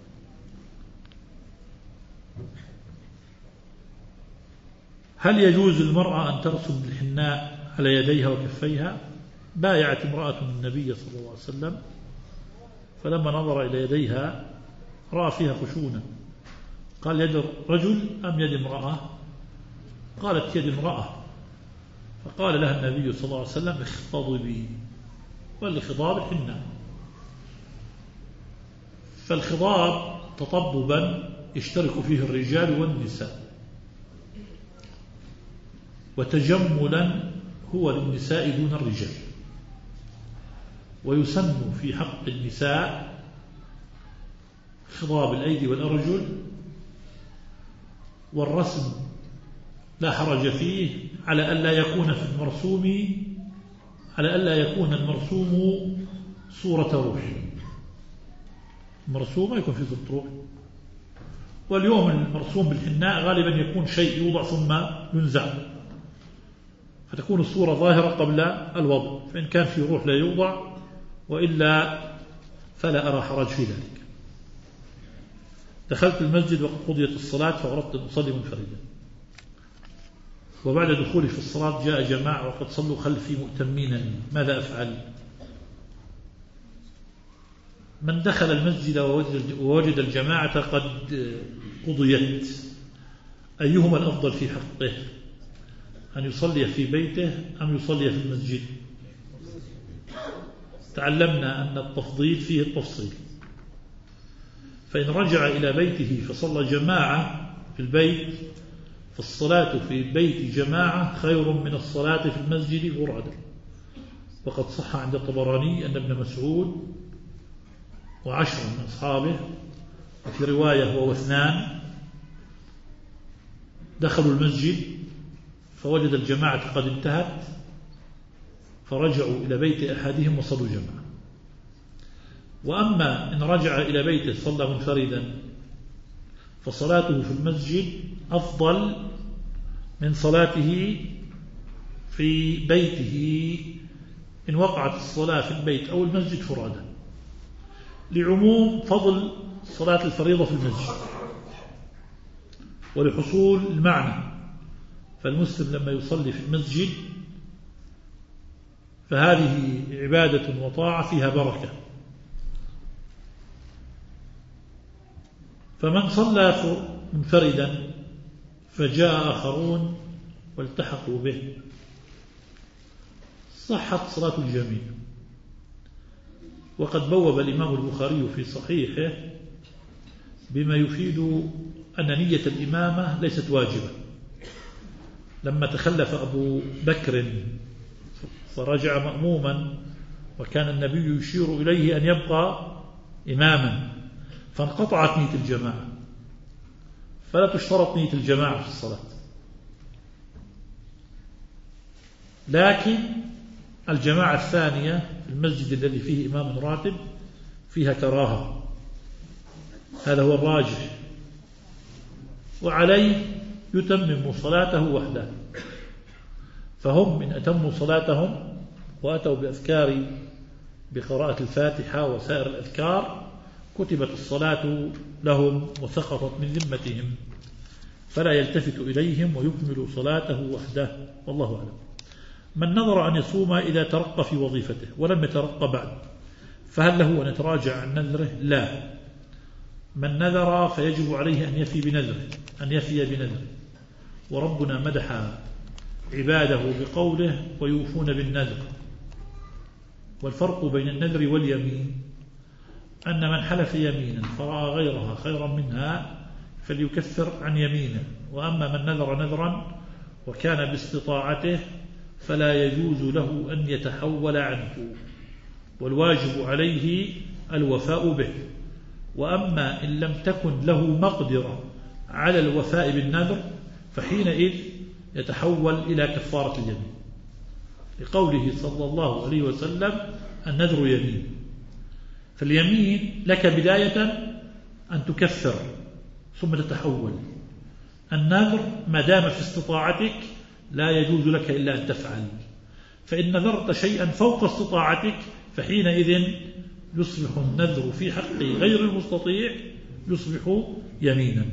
Speaker 2: هل يجوز للمرأة أن ترسم الحناء على يديها وكفيها؟ بايعت امرأة النبي صلى الله عليه وسلم فلما نظر إلى يديها رأى فيها خشونة، قال يد رجل أم يد امرأة؟ قالت يد امرأة، فقال لها النبي صلى الله عليه وسلم اخضبي، والخضاب الحناء. فالخضاب تطببا يشترك فيه الرجال والنساء، وتجملا هو للنساء دون الرجال، ويسن في حق النساء خضاب الأيدي والأرجل، والرسم لا حرج فيه على ألا يكون في المرسوم على ألا يكون المرسوم صورة روح، المرسوم يكون في صورة روح. واليوم المرسوم بالحناء غالبا يكون شيء يوضع ثم ينزع، فتكون الصورة ظاهرة قبل الوضع، فإن كان في روح لا يوضع، وإلا فلا أرى حرج في ذلك. دخلت المسجد وقد قضيت الصلاة فأردت أن أصلي منفردا، وبعد دخولي في الصلاة جاء جماعة وقد صلوا خلفي مؤتمين، ماذا أفعل؟ من دخل المسجد ووجد الجماعة قد قضيت أيهما الأفضل في حقه، أن يصلي في بيته أم يصلي في المسجد؟ تعلمنا أن التفضيل فيه التفصيل، فإن رجع إلى بيته فصلى جماعة في البيت فالصلاة في بيت جماعة خير من الصلاة في المسجد فرادى. وقد صح عند الطبراني أن ابن مسعود وعشر من أصحابه، وفي رواية هو واثنان، دخلوا المسجد فوجد الجماعة قد انتهت فرجعوا إلى بيت أحدهم وصلوا جماعة. وأما إن رجع إلى بيته صلى منفردا فصلاته في المسجد أفضل من صلاته في بيته إن وقعت الصلاة في البيت أو المسجد فرادا، لعموم فضل صلاة الفريضة في المسجد ولحصول المعنى. فالمسلم لما يصلي في المسجد فهذه عبادة وطاعة فيها بركة. فمن صلى منفردا فجاء آخرون والتحقوا به صحت صلاة الجميع. وقد بوب الإمام البخاري في صحيحه بما يفيد أن نية الإمامة ليست واجبة. لما تخلف أبو بكر فرجع مأموما وكان النبي يشير إليه أن يبقى إماما فانقطعت نية الجماعة، فلا تشترط نية الجماعة في الصلاة، لكن الجماعة الثانية في المسجد الذي فيه إمام راتب فيها كراهة، هذا هو الراجح، وعليه يتمم صلاته وحده. فهم إن أتموا صلاتهم وأتوا بأذكار بقراءة الفاتحة وسائر الأذكار كتبت الصلاة لهم وسقطت من ذمتهم، فلا يلتفت إليهم ويكمل صلاته وحده، والله أعلم. من نظر أن يصوم إذا ترقى في وظيفته ولم يترقى بعد فهل له أن يتراجع عن نذره؟ لا. من نذر فيجب عليه أن يفي بنذره أن يفي بنذره وربنا مدح عباده بقوله ويوفون بالنذر. والفرق بين النذر واليمين أن من حلف يمينا فرأى غيرها خيرا منها فليكفر عن يمينه، وأما من نذر نذرا وكان باستطاعته فلا يجوز له أن يتحول عنه، والواجب عليه الوفاء به. وأما إن لم تكن له مقدرة على الوفاء بالنذر فحينئذ يتحول إلى كفارة اليمين، لقوله صلى الله عليه وسلم النذر يمين. فاليمين لك بداية أن تكفر ثم تتحول. النذر ما دام في استطاعتك لا يجوز لك إلا أن تفعل، فإن نذرت شيئا فوق استطاعتك فحينئذ يصبح النذر في حق غير المستطيع يصبح يمينا.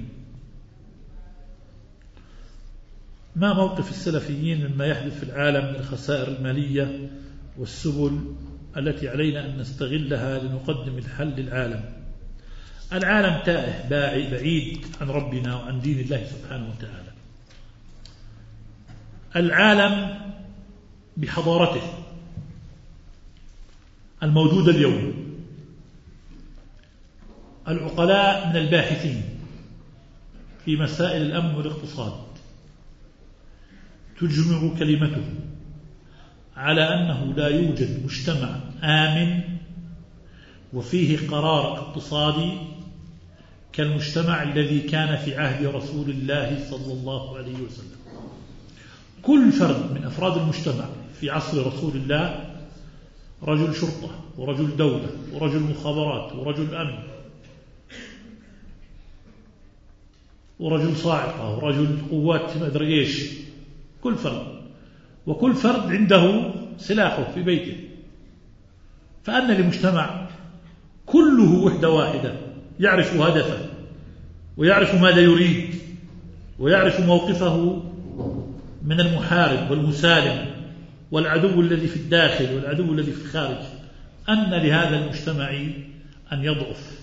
Speaker 2: ما موقف السلفيين مما يحدث في العالم من الخسائر المالية والسبل التي علينا أن نستغلها لنقدم الحل للعالم؟ العالم تائه بعيد عن ربنا وعن دين الله سبحانه وتعالى. العالم بحضارته الموجودة اليوم، العقلاء من الباحثين في مسائل الأمن والاقتصاد تجمع كلمته على أنه لا يوجد مجتمع آمن وفيه قرار اقتصادي كالمجتمع الذي كان في عهد رسول الله صلى الله عليه وسلم. كل فرد من أفراد المجتمع في عصر رسول الله رجل شرطة ورجل دولة ورجل مخابرات ورجل أمن ورجل صاعقة ورجل قوات ما أدري إيش، كل فرد، وكل فرد عنده سلاحه في بيته. فأن لمجتمع كله وحدة واحدة يعرف هدفه ويعرف ماذا يريد ويعرف موقفه من المحارب والمسالم والعدو الذي في الداخل والعدو الذي في الخارج، أن لهذا المجتمع أن يضعف.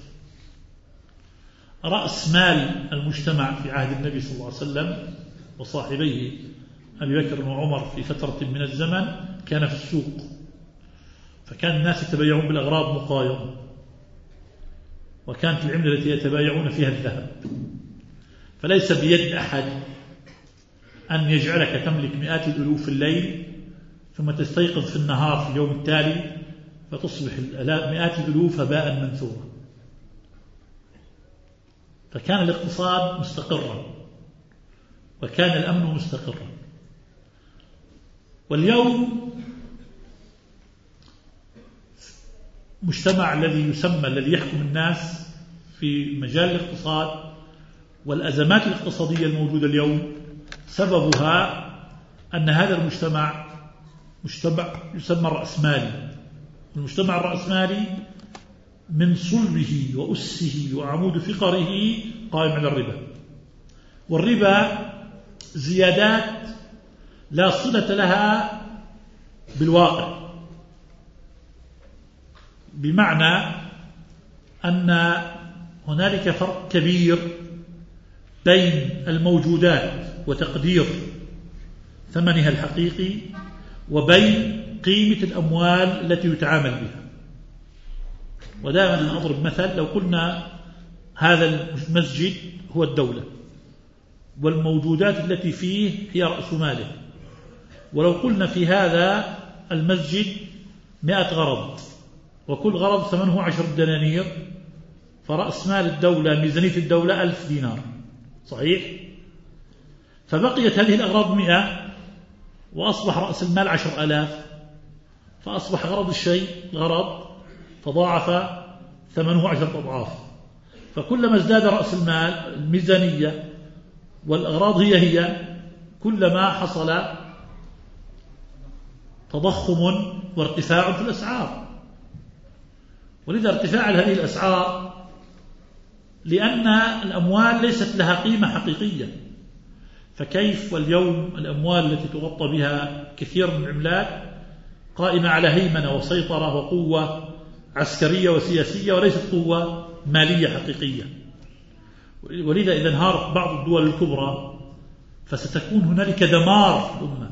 Speaker 2: رأس مال المجتمع في عهد النبي صلى الله عليه وسلم وصاحبيه أبي بكر وعمر في فترة من الزمن كان في السوق، فكان الناس يتبايعون بالأغراض مقايضة، وكانت العملة التي يتبايعون فيها الذهب. فليس بيد أحد أن يجعلك تملك مئات الألوف في الليل ثم تستيقظ في النهار في اليوم التالي فتصبح مئات الألوف هباء منثورا. فكان الاقتصاد مستقرا وكان الأمن مستقرا. واليوم مجتمع الذي يسمى الذي يحكم الناس في مجال الاقتصاد والأزمات الاقتصادية الموجودة اليوم سببها أن هذا المجتمع مجتمع يسمى الرأسمالي. المجتمع الرأسمالي من صلبه وأسه وعمود فقره قائم على الربا، والربا زيادات لا صلة لها بالواقع، بمعنى أن هنالك فرق كبير بين الموجودات وتقدير ثمنها الحقيقي وبين قيمة الأموال التي يتعامل بها. ودائما أضرب مثل، لو قلنا هذا المسجد هو الدولة والموجودات التي فيه هي رأس ماله، ولو قلنا في هذا المسجد مئة غرض وكل غرض ثمنه عشر دنانير، فرأس مال الدولة ميزانية الدولة ألف دينار، صحيح؟ فبقيت هذه الأغراض مئة وأصبح رأس المال عشر ألاف، فأصبح غرض الشيء غرض تضاعف ثمنه عشرة أضعاف. فكلما ازداد رأس المال الميزانية والأغراض هي هي كلما حصل تضخم وارتفاع في الأسعار. ولذا ارتفاع هذه الأسعار لأن الأموال ليست لها قيمة حقيقية. فكيف واليوم الأموال التي تغطى بها كثير من العملات قائمة على هيمنة وسيطرة وقوة عسكرية وسياسية وليست قوة مالية حقيقية. ولذا إذا انهارت بعض الدول الكبرى فستكون هنالك دمار في الأمة.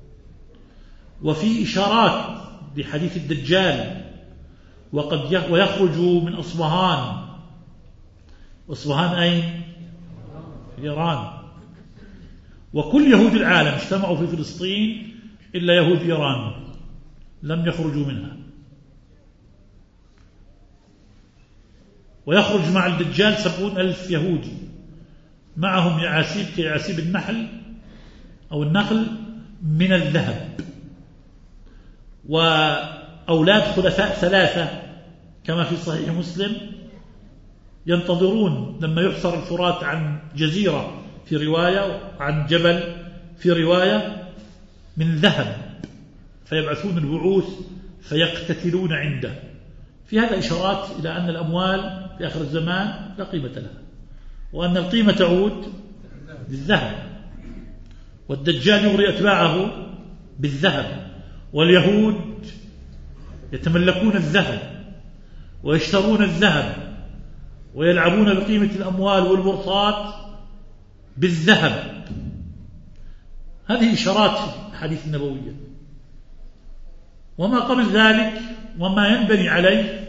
Speaker 2: وفي إشارات بحديث الدجال وقد ويخرج من أصبهان. أصبهان أين؟ في إيران. وكل يهود العالم اجتمعوا في فلسطين إلا يهود إيران لم يخرجوا منها. ويخرج مع الدجال سبعون ألف يهودي معهم يعاسيب كيعاسيب النحل أو النخل من الذهب، وأولاد خلفاء ثلاثة كما في صحيح مسلم ينتظرون لما يحصر الفرات عن جزيرة في رواية، عن جبل في رواية، من ذهب، فيبعثون البعوث فيقتتلون عنده. في هذا إشارات إلى أن الأموال في آخر الزمان لا قيمة لها، وأن القيمة تعود بالذهب، والدجال يغري أتباعه بالذهب، واليهود يتملكون الذهب ويشترون الذهب ويلعبون بقيمة الأموال والبورصات بالذهب. هذه إشارات الحديث النبوية. وما قبل ذلك وما ينبني عليه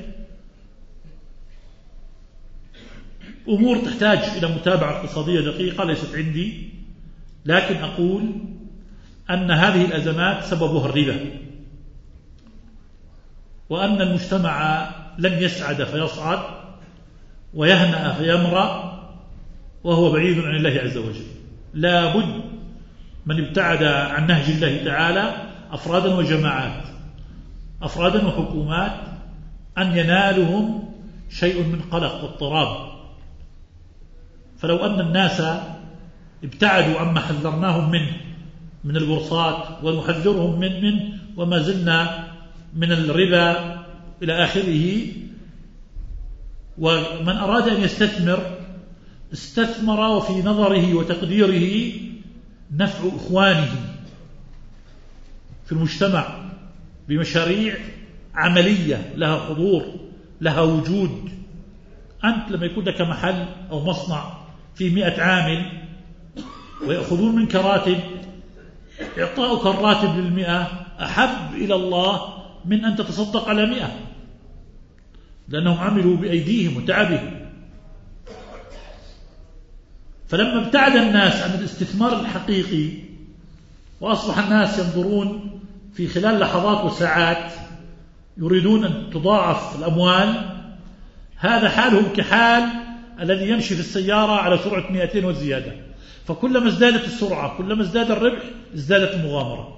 Speaker 2: أمور تحتاج إلى متابعة اقتصادية دقيقة ليست عندي، لكن أقول أن هذه الأزمات سببها الربا، وأن المجتمع لن يسعد فيصعد ويهنأ فيمرأ وهو بعيد عن الله عز وجل. لا بد من ابتعد عن نهج الله تعالى أفرادا وجماعات، أفرادا وحكومات، أن ينالهم شيء من قلق واضطراب. فلو أن الناس ابتعدوا عما حذرناهم منه من البورصات ونحذرهم من منه وما زلنا من الربا إلى آخره، ومن أراد أن يستثمر استثمر وفي نظره وتقديره نفع إخوانه في المجتمع بمشاريع عملية لها حضور لها وجود. أنت لما يكون لك محل أو مصنع فيه مئة عامل ويأخذون منك راتب، إعطاؤك الراتب للمئة أحب إلى الله من أن تتصدق على مئة، لأنهم عملوا بأيديهم وتعبهم. فلما ابتعد الناس عن الاستثمار الحقيقي وأصبح الناس ينظرون في خلال لحظات وساعات يريدون أن تضاعف الأموال، هذا حالهم كحال الذي يمشي في السيارة على سرعة مئتين وزيادة، فكلما ازدادت السرعة كلما ازداد الربح ازدادت المغامرة.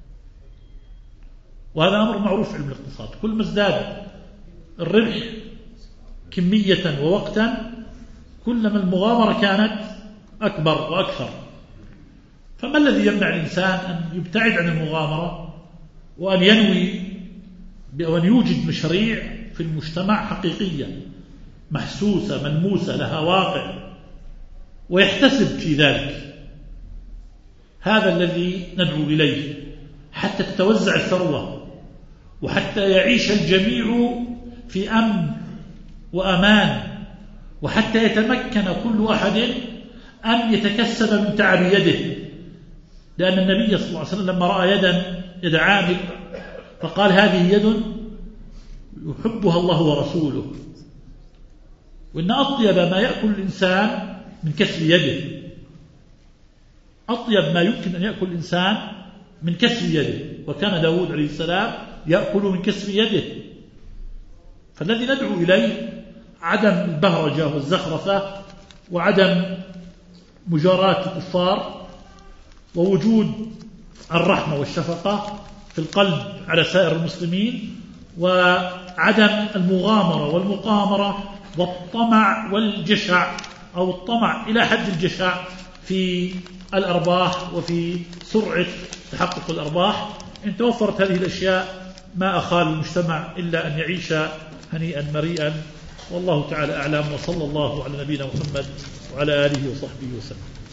Speaker 2: وهذا أمر معروف في علم الاقتصاد، كلما ازداد الربح كمية ووقتا كلما المغامرة كانت أكبر وأكثر. فما الذي يمنع الإنسان أن يبتعد عن المغامرة وأن ينوي بأن يوجد مشاريع في المجتمع حقيقية محسوسة ملموسة لها واقع ويحتسب في ذلك؟ هذا الذي ندعو إليه حتى تتوزع الثروة وحتى يعيش الجميع في أمن وأمان، وحتى يتمكن كل أحد أن يتكسب من تعب يده. لأن النبي صلى الله عليه وسلم لما رأى يدا يد عامل فقال هذه يد يحبها الله ورسوله، وإن أطيب ما يأكل الإنسان من كسب يده، أطيب ما يمكن أن يأكل الإنسان من كسب يده. وكان داود عليه السلام يأكل من كسب يده. فالذي ندعو إليه عدم البهرجة والزخرفة وعدم مجاراة الكفار، ووجود الرحمة والشفقة في القلب على سائر المسلمين، وعدم المغامرة والمقامرة والطمع والجشع أو الطمع إلى حد الجشع في الأرباح وفي سرعة تحقق الأرباح. إن توفرت هذه الأشياء ما أخال المجتمع إلا أن يعيش هنيئا مريئا. والله تعالى أعلم، وصلى الله على نبينا محمد وعلى آله وصحبه وسلم.